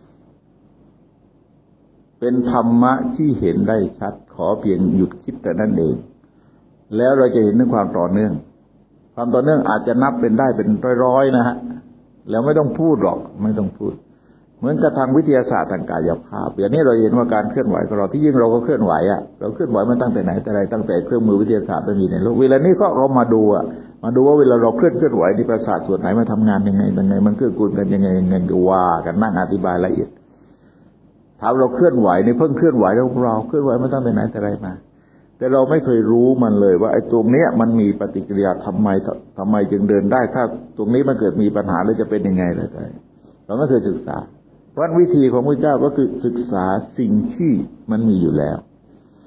เป็นธรรมะที่เห็นได้ชัดขอเพียงหยุดคิดแต่นั่นเองแล้วเราจะเห็นถึงความต่อเนื่องความต่อเนื่องอาจจะนับเป็นได้เป็นร้อยๆนะฮะแล้วไม่ต้องพูดหรอกไม่ต้องพูดเหมือนกับทางวิทยาศาสตร์ทางกายภาพอย่างนี้เราเห็นว่าการเคลื่อนไหวของเราที่ยิ่งเราก็เคลื่อนไหวอ่ะเราเคลื่อนไหวมาตั้งแต่ไหนแต่ไรตั้งแต่เครื่องมือวิทยาศาสตร์มันมีในโลกเวลานี้ก็เขามาดูอ่ะมาดูว่าเวลาเราเคลื่อนเคลื่อนไหวที่ประสาทส่วนไหนมาทำงานยังไงยังไงมันเกื้อกูลกันยังไงยังไงก็ว่ากันนั่งอธิบายละเอียดถามเราเคลื่อนไหวนี่เพิ่งเคลื่อนไหวแล้วเราเคลื่อนไหวมาตั้งแต่ไหนแต่ไรมาแต่เราไม่เคยรู้มันเลยว่าไอ้ตรงเนี้ยมันมีปฏิกิริยาทำไมทำไมจึงเดินได้ถ้าตรงนี้มันเกิดมีปัญหาแล้วจะเป็นยังไงอะไรเราไม่เคยศึกษาเพราะวิธีของพระเจ้าก็คือศึกษาสิ่งที่มันมีอยู่แล้ว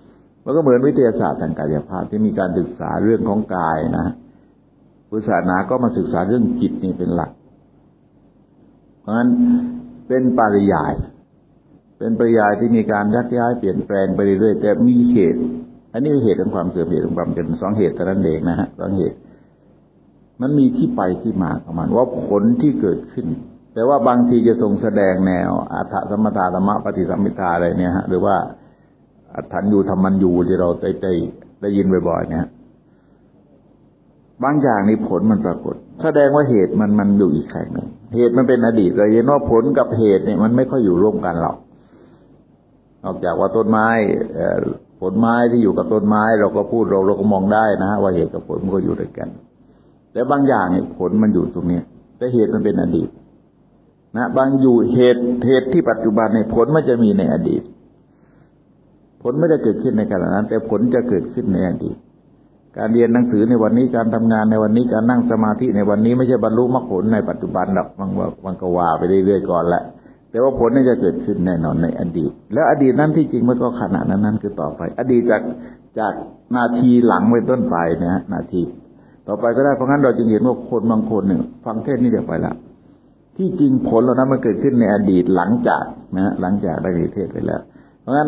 มันก็เหมือนวิทยาศาสตร์ทางกายภาพที่มีการศึกษาเรื่องของกายนะพุทธศาสนาก็มาศึกษาเรื่องจิตนี่เป็นหลักเพราะฉะนั้นเป็นปริยายเป็นปริยายที่มีการยักย้ายเปลี่ยนแปลงไปเรื่อยๆแต่มีเหตุอันนี้เหตุของความเสื่อมเหตุของความเป็นสองเหตุเท่านั้นเองนะฮะสองเหตุมันมีที่ไปที่มาของมันว่าผลที่เกิดขึ้นแต่ว่าบางทีจะทรงแสดงแนวอัฏฐสัมมาทาธรรมะปฏิสัมภิทาอะไรเนี่ยฮะหรือว่าอัฏฐันยูธรรมัญยูที่เราได้ได้ได้ยินบ่อยๆเนี่ยบางอย่างนี่ผลมันปรากฏแสดงว่าเหตุมันมันอยู่อีกแห่งหนึ่งเหตุมันเป็นอดีตเราเห็นว่าผลกับเหตุเนี่ยมันไม่ค่อยอยู่ร่วมกันหรอกนอกจากว่าต้นไม้ผลไม้ที่อยู่กับต้นไม้เราก็พูดเราเราก็มองได้นะฮะว่าเหตุกับผลมันก็อยู่ด้วยกันแต่บางอย่างเนี่ยผลมันอยู่ตรงนี้แต่เหตุมันเป็นอดีตนะบางอยู่เหตุเหตุที่ปัจจุบันในผลมันจะมีในอดีตผลไม่ได้เกิดขึ้นในขณะนั้นแต่ผลจะเกิดขึ้นในอดีตการเรียนหนังสือในวันนี้การทำงานในวันนี้การนั่งสมาธิในวันนี้ไม่ใช่บรรลุมรรคผลในปัจจุบันหรอกบางบางก็ว่าไปเรื่อยๆก่อนแหละแต่ว่าผลนี่จะเกิดขึ้นแน่นอนในอดีตแล้วอดีตนั้นที่จริงมันก็ขณะนั้นนั้นคือต่อไปอดีตจากจากนาทีหลังไปต้นไปนะฮะนาทีต่อไปก็ได้เพราะงั้นเราจึงเห็นว่าคนบางคนเนี่ยฟังเทศน์นี่เดี๋ยวไปละที่จริงผลเหล่านั้นมันเกิดขึ้นในอดีตหลังจากนะหลังจากได้เทศน์ไปแล้วเพราะงั้น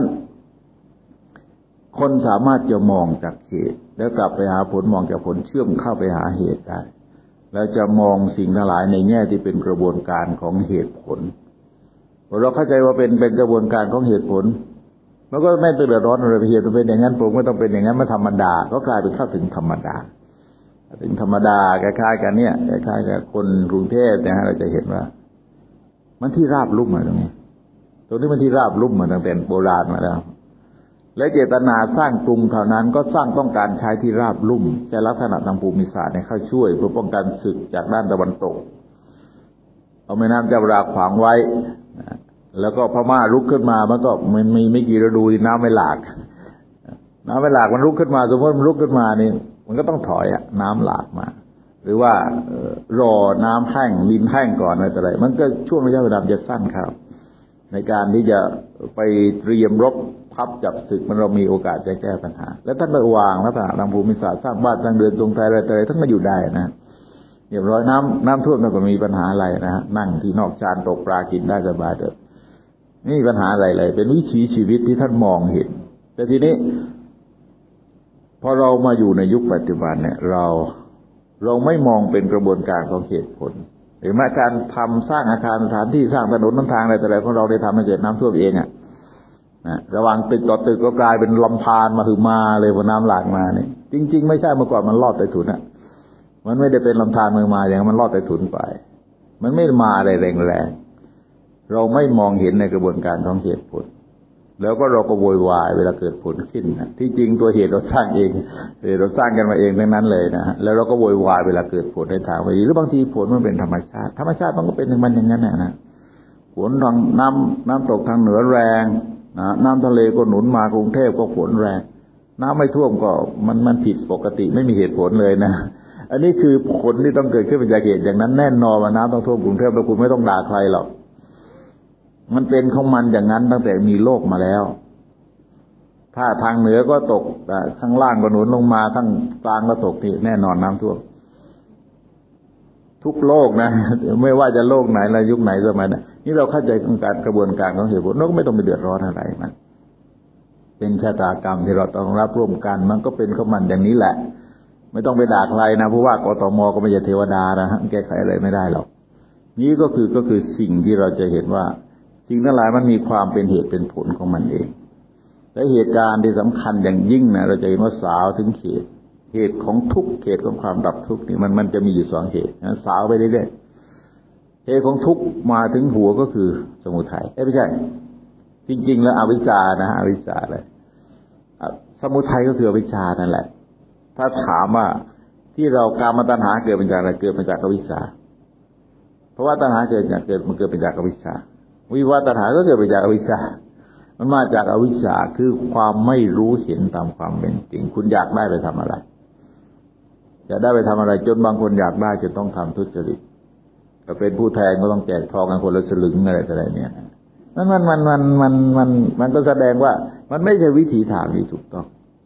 คนสามารถจะมองจากเหตุแล้วกลับไปหาผลมองจากผลเชื่อมเข้าไปหาเหตุได้แล้วจะมองสิ่งทั้งหลายในแง่ที่เป็นกระบวนการของเหตุผลพอเราเข้าใจว่าเป็นเป็นกระบวนการของเหตุผลมันก็ไม่ต้องเดือดร้อนอะไรเหตุมันเป็นอย่างนั้นผมก็ต้องเป็นอย่างนั้นมันธรรมดาก็กลายเป็นเข้าถึงธรรมดาถึงธรรมดาคล้ายๆกันเนี่ยคล้ายๆกับคนกรุงเทพนะฮะเราจะเห็นว่ามันที่ราบลุ่มมาตรงนี้ตรงนี้มันที่ราบลุ่มมาตั้งแต่โบราณมาแล้วและเจตนาสร้างกรุงเท่านั้นก็สร้างต้องการใช้ที่ราบลุ่มใช้ลักษณะทางภูมิศาสตร์ให้เข้าช่วยเพื่อป้องกันศึกจากด้านตะวันตกเอาแม่น้ำเจ้าพระยาขวางไว้แล้วก็พม่าลุกขึ้นมามันก็มันมีไม่กี่ฤดูที่น้ำไม่หลากน้ำไม่หลากมันลุกขึ้นมาสมมติมันลุกขึ้นมานี่มันก็ต้องถอยอะน้ำหลากมาหรือว่ารอน้ำแห้งดินแห้งก่อนอะไรต่ออะไรมันก็ช่วงระยะเวลาจะสั้นครับในการที่จะไปเตรียมรบทับจับศึกมันเรามีโอกาสจะแก้ปัญหาแล้วท่านไปวางลักษณะทางภูมิศาสตร์สร้างบ้านสร้างเรือนทรงไทยอะไรต่ออะไรท่านก็อยู่ได้นะเรียบร้อยน้ำน้ำท่วมมันก็มีปัญหาอะไรนะฮะนั่งที่นอกชานตกปลากินได้สบายเถอะไม่มีปัญหาอะไรเลยเป็นวิถีชีวิตที่ท่านมองเห็นแต่ทีนี้พอเรามาอยู่ในยุคปัจจุบันเนี่ยเราเราไม่มองเป็นกระบวนการของเหตุผลหรือแม้การทำสร้างอาคารสถานที่สร้างถนนน้ำทางอะไรต่ออะไรของเราได้ทำให้เกิดน้ำท่วมเองอ่ะนะระหว่างตึกต่อตึกก็กลายเป็นลำธารมาคือมาเลยพอน้ำหลากมาเนี่ยจริงๆไม่ใช่เมื่อก่อนมันลอดใต้ถุนอ่ะมันไม่ได้เป็นลำธารมือมาอย่างมันลอดใต้ถุนไปมันไม่มาอะไรแรงๆเราไม่มองเห็นในกระบวนการของเหตุผลแล้วก็เราก็โวยวายเวลาเกิดผลขึ้นนะที่จริงตัวเหตุเราสร้างเองเราสร้างกันมาเองทั้งนั้นเลยนะฮะแล้วเราก็โวยวายเวลาเกิดผลในทางไม่ดีหรือบางทีผลมันเป็นธรรมชาติธรรมชาติมันก็เป็นอย่างมันอย่างนั้นนะฝนทางน้ำน้ำตกทางเหนือแรงนะน้ำทะเลก็หนุนมากรุงเทพก็ฝนแรงน้ำไม่ท่วมก็มันมันผิดปกติไม่มีเหตุผลเลยนะอันนี้คือผลที่ต้องเกิดขึ้นเป็นจากเหตุอย่างนั้นแน่นอนว่าน้ำต้องท่วมกรุงเทพแล้วคุณไม่ต้องด่าใครหรอกมันเป็นของมันอย่างนั้นตั้งแต่มีโลกมาแล้วถ้าทางเหนือก็ตกข้างล่างก็หนุนลงมาข้างกลางก็ตกที่แน่นอนน้ำท่วมทุกโลกนะไม่ว่าจะโลกไหนและยุคไหนสมัยไหนนี่เราเข้าใจการกระบวนการของเหตุผลเราก็ไม่ต้องไปเดือดร้อนอะไรมันเป็นชะตากรรมที่เราต้องรับร่วมกันมันก็เป็นของมันอย่างนี้แหละไม่ต้องไปด่าใครนะเพราะว่ากตมก็ไม่ใช่เทวดานะฮะแก้ไขอะไรไม่ได้หรอกนี่ก็คือก็คือสิ่งที่เราจะเห็นว่าสิ่งทั้งหลายมันมีความเป็นเหตุเป็นผลของมันเองและเหตุการณ์ที่สำคัญอย่างยิ่งนะเราจะเห็นว่าสาวถึงเหตุเหตุของทุกข์เหตุของความดับทุกข์นี่มันมันจะมีอยู่สองเหตุนะสาวไปเรื่อยๆเหตุของทุกข์มาถึงหัวก็คือสมุทัยเอ้ไม่ใช่จริงๆแล้วอวิชชานะอวิชชาเลยสมุทัยก็คืออวิชชานั่นแหละถ้าถามว่าที่เรากามตัณหาเกิดมาจากอะไรเกิดมาจากอวิชชาเพราะว่าตัณหาเกิดจากเกิดมันเกิดมาจากอวิชชาวิวัฏตัณหาก็เกิดมาจากอวิชชามันมาจากอวิชชาคือความไม่รู้เห็นตามความเป็นจริงคุณอยากได้ไปทำอะไรอยากได้ไปทำอะไรจนบางคนอยากได้จะต้องทำทุจริตก็เป็นผู้แทนก็ต้องแจกทองกันคนละสลึงอะไรต่ออะไรเนี่ยมันมันมันมันมันมันมันก็แสดงว่ามันไม่ใช่วิถีทางที่ถูกต้อง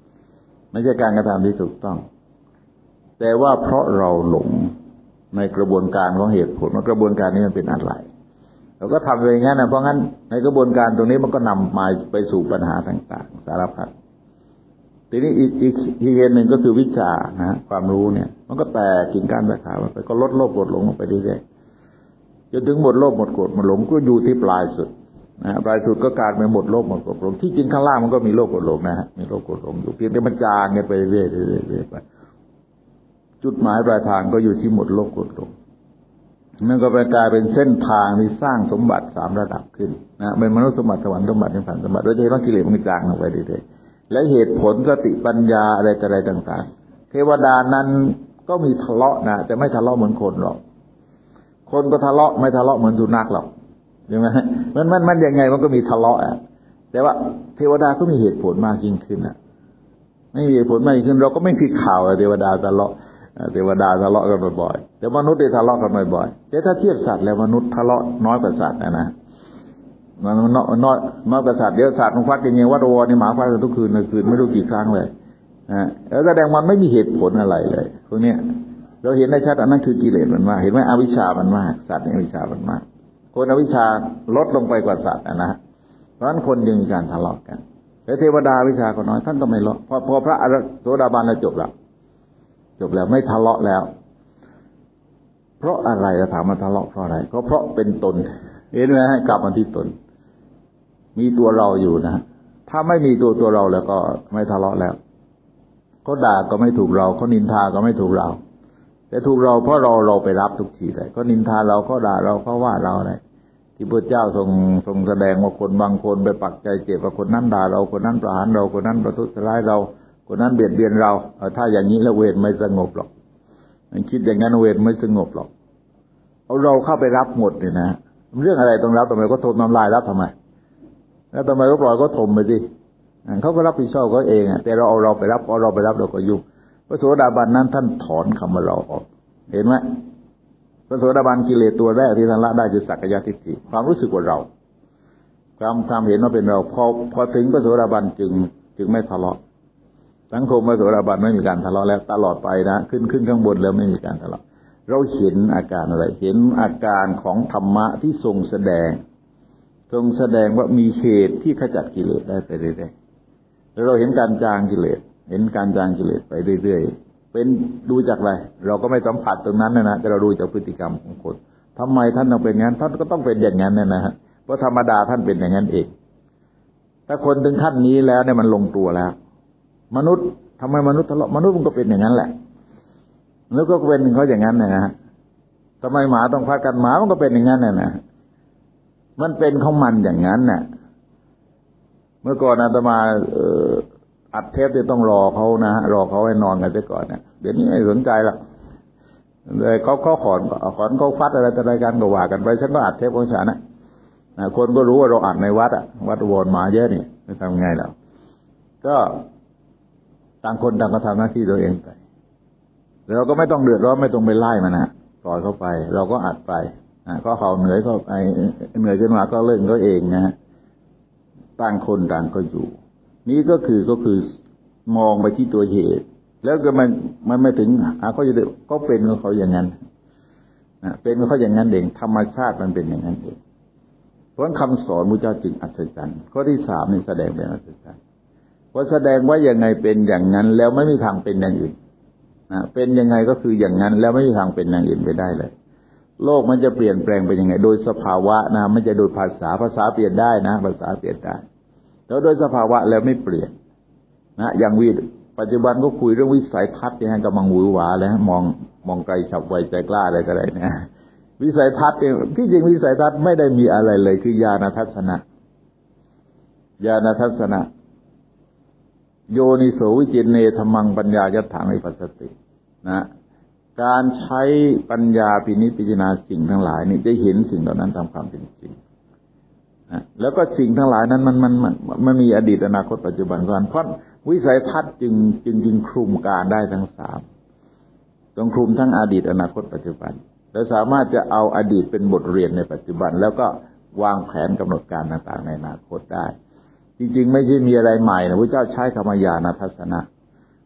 ไม่ใช่การกระทำที่ถูกต้องแต่ว่าเพราะเราหลงในกระบวนการของเหตุผลว่ากระบวนการนี้มันเป็นอะไรเราก็ทำไปอย่างนั้นนะเพราะงั้นในกระบวนการตรงนี้มันก็นำมาไปสู่ปัญหาต่างๆสารพัดทีนี้อีกอีกอีกหนึ่งก็คือวิชานะความรู้เนี่ยมันก็แตกกิ่งก้านสาขาไปก็ลดโลภโกรธหลงลงไปเรื่อยๆจนถึงหมดโลภหมดโกรธหมดหลงก็อยู่ที่ปลายสุดนะปลายสุดก็การไปหมดโลภหมดโกรธหลงที่จริงข้างล่างมันก็มีโลภโกรธหลงนะฮะมีโลภโกรธหลงอยู่เพียงแต่มันจางกันไปเรื่อยๆเรื่อยๆไปจุดหมายปลายทางก็อยู่ที่หมดโลภโกรธหลงนั่นก็เป็นกลายเป็นเส้นทางที่สร้างสมบัติสามระดับขึ้นนะเป็นมนุษย์สมบัติสวรรค์สมบัตินิพพานสมบัติโดยที่ว่ากิเลสมันจางลงไปเรื่อยๆและเหตุผลสติปัญญาอะไรอะไรต่างๆเทวดานั้นก็มีทะเลาะนะแต่ไม่ทะเลาะเหมือนคนหรอกคนก็ทะเลาะไม่ทะเลาะเหมือนสุนัขหรอกใช่ไหมมันมันมันยังไงมันก็มีทะเลาะอ่ะแต่ว่าเทวดาก็มีเหตุผลมากยิ่งขึ้นอ่ะไม่มีเหตุผลมากยิ่งขึ้นเราก็ไม่คิดข่าวเทวดาทะเลาะเทวดาทะเลาะกันบ่อยๆแต่มนุษย์ได้ทะเลาะกันบ่อยๆแต่ถ้าเทียบสัตว์แล้วมนุษย์ทะเลาะน้อยกว่าสัตว์นะนะมันน้อยน้อยน้อยกว่าสัตว์เดี๋ยวสัตว์มันฟัดกันอย่างว่าตัวนี่หมาฟัดกันทุกคืนทุกคืนไม่รู้กี่ครั้งเลยนะแล้วแสดงมันไม่มีเหตุผลอะไรเลยพวกนี้เราเห็นได้ชัดอันนั้นคือกิเลสมันมากเห็นไหมอวิชชามันมากสัตว์นี่อวิชชามันมากคนอวิชชาลดลงไปกว่าสัตว์นะเพราะฉะนั้นคนจึงมีการทะเลาะกันแต่เทวดาวิชาก็น้อยท่านก็ไม่ลดพอพอพระโสดาบันแล้วจบแล้วจบแล้วไม่ทะเลาะแล้วเพราะอะไรเราถามมาทะเลาะเพราะอะไรก็เพราะเป็นตนเห็นไหมให้กลับมาที่ตนมีตัวเราอยู่นะถ้าไม่มีตัวตัวเราแล้วก็ไม่ทะเลาะแล้วเขาด่าก็ไม่ถูกเราเขานินทาก็ไม่ถูกเราแต่ถูกเราเพราะเราเราไปรับทุกทีเลยก็นินทาเราเขาด่าเราเขาว่าเราอะไรที่พระเจ้าทรงทรงแสดงว่าคนบางคนไปปักใจเจ็บว่าคนนั้นด่าเราคนนั้นประหารเราคนนั้นประทุษร้ายเราคนนั้นเบียดเบียนเราถ้าอย่างนี้แล้วเวรไม่สงบหรอกมันคิดอย่างนั้นเวรไม่สงบหรอกเอาเราเข้าไปรับหมดเนี่ยนะเรื่องอะไรต้องรับทำไมก็ทนน้ำลายรับทำไมแล้วทำไมก็ปล่อยก็ทมไปสิเขาก็รับผิดชอบเขาเองแต่เราเอาเราไปรับเอาเราไปรับเราก็ยุ่งพระโสดาบันนั้นท่านถอนคำว่าเราออกเห็นไหมพระโสดาบันกิเลสตัวแรกที่ท่านละได้คือสักกายทิฏฐิความรู้สึกว่าเราความความเห็นว่าเป็นเราพอพอถึงพระโสดาบันจึงจึงไม่ทะเลาะสังคมพระโสดาบันไม่มีการทะเลาะแล้วตลอดไปนะขึ้นขึ้นข้างบนแล้วไม่มีการทะเลาะเราเห็นอาการอะไรเห็นอาการของธรรมะที่ทรงแสดงทรงแสดงว่ามีเหตุที่ขจัดกิเลสได้ไปเรื่อยๆแล้วเราเห็นการจางกิเลสเห็นการจางกิเลสไปเรื่อยๆเป็นดูจากอะไรเราก็ไม่สัมผัสตรงนั้นนะนะแต่เราดูจากพฤติกรรมของคนทำไมท่านต้องเป็นอย่างนั้นท่านก็ต้องเป็นอย่างนั้นนะฮะเพราะธรรมดาท่านเป็นอย่างนั้นเองถ้าคนถึงขั้นนี้แล้วเนี่ยมันลงตัวแล้วมนุษย์ทำไมมนุษย์ทะเลาะมนุษย์มันก็เป็นอย่างนั้นแหละมนุษย์ก็เป็นเขาอย่างนั้นนะฮะทำไมหมาต้องฟัดกันหมามันก็เป็นอย่างนั้นนะนะมันเป็นของมันอย่างนั้นน่ะเมื่อก่อนอาตมาเอ่ออัดเทปที่ต้องรอเขานะฮะรอเขาให้นอนกันซะก่อนเนี่ยเดี๋ยวนี้ไม่สนใจละเลยเขาเขาขอนขอนเขาฟัดอะไรแต่รายการก็ว่ากันไปฉันก็อัดเทปของฉันนะคนก็รู้ว่าเราอัดในวัดอ่ะวัดวนมาเยอะนี่ไม่ทำไงแล้วก็ต่างคนต่างก็ทำหน้าที่ตัวเองไปเราก็ไม่ต้องเดือดร้อนไม่ต้องไปไล่มันนะปล่อยเขาไปเราก็อัดไปก็เขาเหนื่อยก็ไอเหนื่อยขึ้นมาก็เล่นเขาเองนะฮะต่างคนต่างก็อยู่นี่ก็คือก็คือมองไปที่ตัวเหตุแล้วก็มันมันไม่ถึงหาเขาจะก็เป็นของเขาอย่างนั้นเป็นของเขาอย่างนั้นเองธรรมชาติมันเป็นอย่างนั้นเองเพราะคำสอนพระเจ้าจึงอัศจรรย์ข้อที่สามนี่แสดงเป็นอัศจรรย์ว่าแสดงว่ายังไงเป็นอย่างนั้นแล้วไม่มีทางเป็นอย่างอื่นนะเป็นยังไงก็คืออย่างนั้นแล้วไม่มีทางเป็นอย่างอื่นไปได้เลยโลกมันจะเปลี่ยนแปลงไปยังไงโดยสภาวะนะไม่จะโดยภาษาภาษาเปลี่ยนได้นะภาษาเปลี่ยนได้แต่โดยสภาวะแล้วไม่เปลี่ยนนะอย่างวิปัจจุบันก็คุยเรื่องวิสัยทัศน์เนี่ยกำลังหวือหวาแล้วมองมองไกลฉับไวใจกล้าอะไรก็ได้นะวิสัยทัศน์ที่จริงวิสัยทัศน์ไม่ได้มีอะไรเลยคือญาณทัศนะญาณทัศนะโยนิโสวิจิเนธัมมังปัญญายัตถังวิปัสสตินะการใช้ปัญญาพินิจพิจารณาสิ่งทั้งหลายนี่จะเห็นสิ่งเหล่านั้นตามความเป็นจริงนะแล้วก็สิ่งทั้งหลายนั้นมันมันมันมันมีอดีตอนาคตปัจจุบันก่อนเพราะวิสัยทัศน์จึงจึงจึงคลุมการได้ทั้งสามต้องคลุมทั้งอดีตอนาคตปัจจุบันและสามารถจะเอาอดีตเป็นบทเรียนในปัจจุบันแล้วก็วางแผนกำหนดการต่างๆในอนาคตได้จริงๆไม่ใช่มีอะไรใหม่นะพระเจ้าใช้คำญาณทัศนะ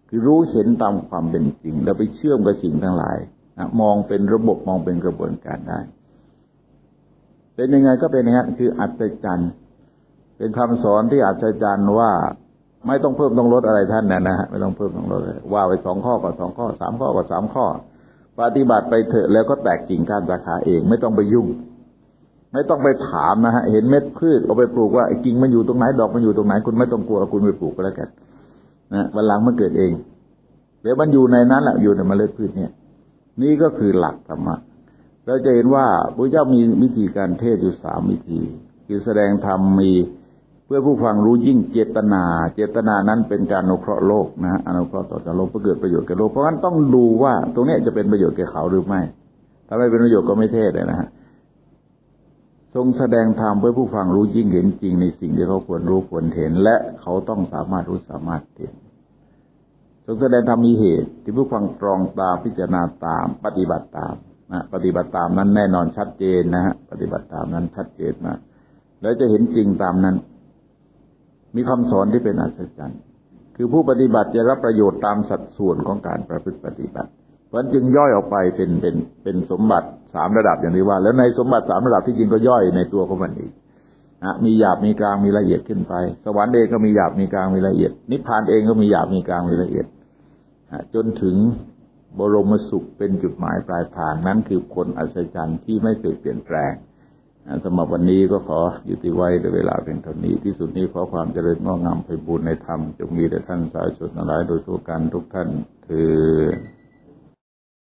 คือรู้เห็นตามความเป็นจริงแล้วไปเชื่อมกับสิ่งทั้งหลายนะมองเป็นระบบมองเป็นกระบวนการได้เป็นยังไงก็เป็นอย่างนั้นคืออัศจรรย์เป็นคำสอนที่อัศจรรย์ว่าไม่ต้องเพิ่มต้องลดอะไรท่านนะนะฮะไม่ต้องเพิ่มต้องลดเลยว่าไปสองข้อก็สองข้อสามข้อก็สามข้อปฏิบัติไปเถอะแล้วก็แตกกิ่งก้านสาขาเองไม่ต้องไปยุ่งไม่ต้องไปถามนะฮะเห็นเม็ดพืชเอาไปปลูกว่ากิ่งมันอยู่ตรงไหนดอกมันอยู่ตรงไหนคุณไม่ต้องกลัวคุณไปปลูกก็แล้วกันนะวันหลังมันเกิดเองเดี๋ยวมันอยู่ในนั้นแหละอยู่ในเมล็ดพืชเนี่ยนี่ก็คือหลักธรรมะเราจะเห็นว่าพระเจ้ามีวิธีการเทศอยู่สามวิธีคือแสดงธรรมมีเพื่อผู้ฟังรู้ยิ่งเจตนาเจตนานั้นเป็นการอนุเคราะห์โลกนะอนุเคราะห์ต่อโลกเพื่อเกิดประโยชน์แก่โลกเพราะฉะนั้นต้องดูว่าตรงนี้จะเป็นประโยชน์แก่เขาหรือไม่ถ้าไม่เป็นประโยชน์ก็ไม่เทศเลยนะฮะทรงแสดงธรรมเพื่อผู้ฟังรู้ยิ่งเห็นจริงในสิ่งที่เขาควรรู้ควรเห็นและเขาต้องสามารถรู้สามารถเห็นทรงแสดงธรรมมีเหตุที่ผู้ฟังตรองตามพิจารณาตามปฏิบัติตามนะปฏิบัติตามนั้นแน่นอนชัดเจนนะฮะปฏิบัติตามนั้นชัดเจนมากแล้วจะเห็นจริงตามนั้นมีคำสอนที่เป็นอัศจรรย์คือผู้ปฏิบัติจะรับประโยชน์ตามสัดส่วนของการประพฤติปฏิบัติเพราะจึงย่อยออกไปเป็นเป็นเป็นสมบัติสามระดับอย่างที่ว่าแล้วในสมบัติสามระดับที่จริงก็ย่อยในตัวของมันอีกนะมีหยาบมีกลางมีละเอียดขึ้นไปสวรรค์เองก็มีหยาบมีกลางมีละเอียดนิพพานเองก็มีหยาบมีกลางมีละเอียดจนถึงบรมสุขเป็นจุดหมายปลายทางนั้นคือผลอัศจรรย์ที่ไม่เคยเปลี่ยนแปลงสำหรับวันนี้ก็ขอยุติไว้ด้วยเวลาเพียงเท่านี้ที่สุดนี้ขอความเจริญงอกงามไพบูลย์ในธรรมจงมีแด่ท่านสาธุชนทั้งหลายโดยทั่วกันทุกท่านเทอญ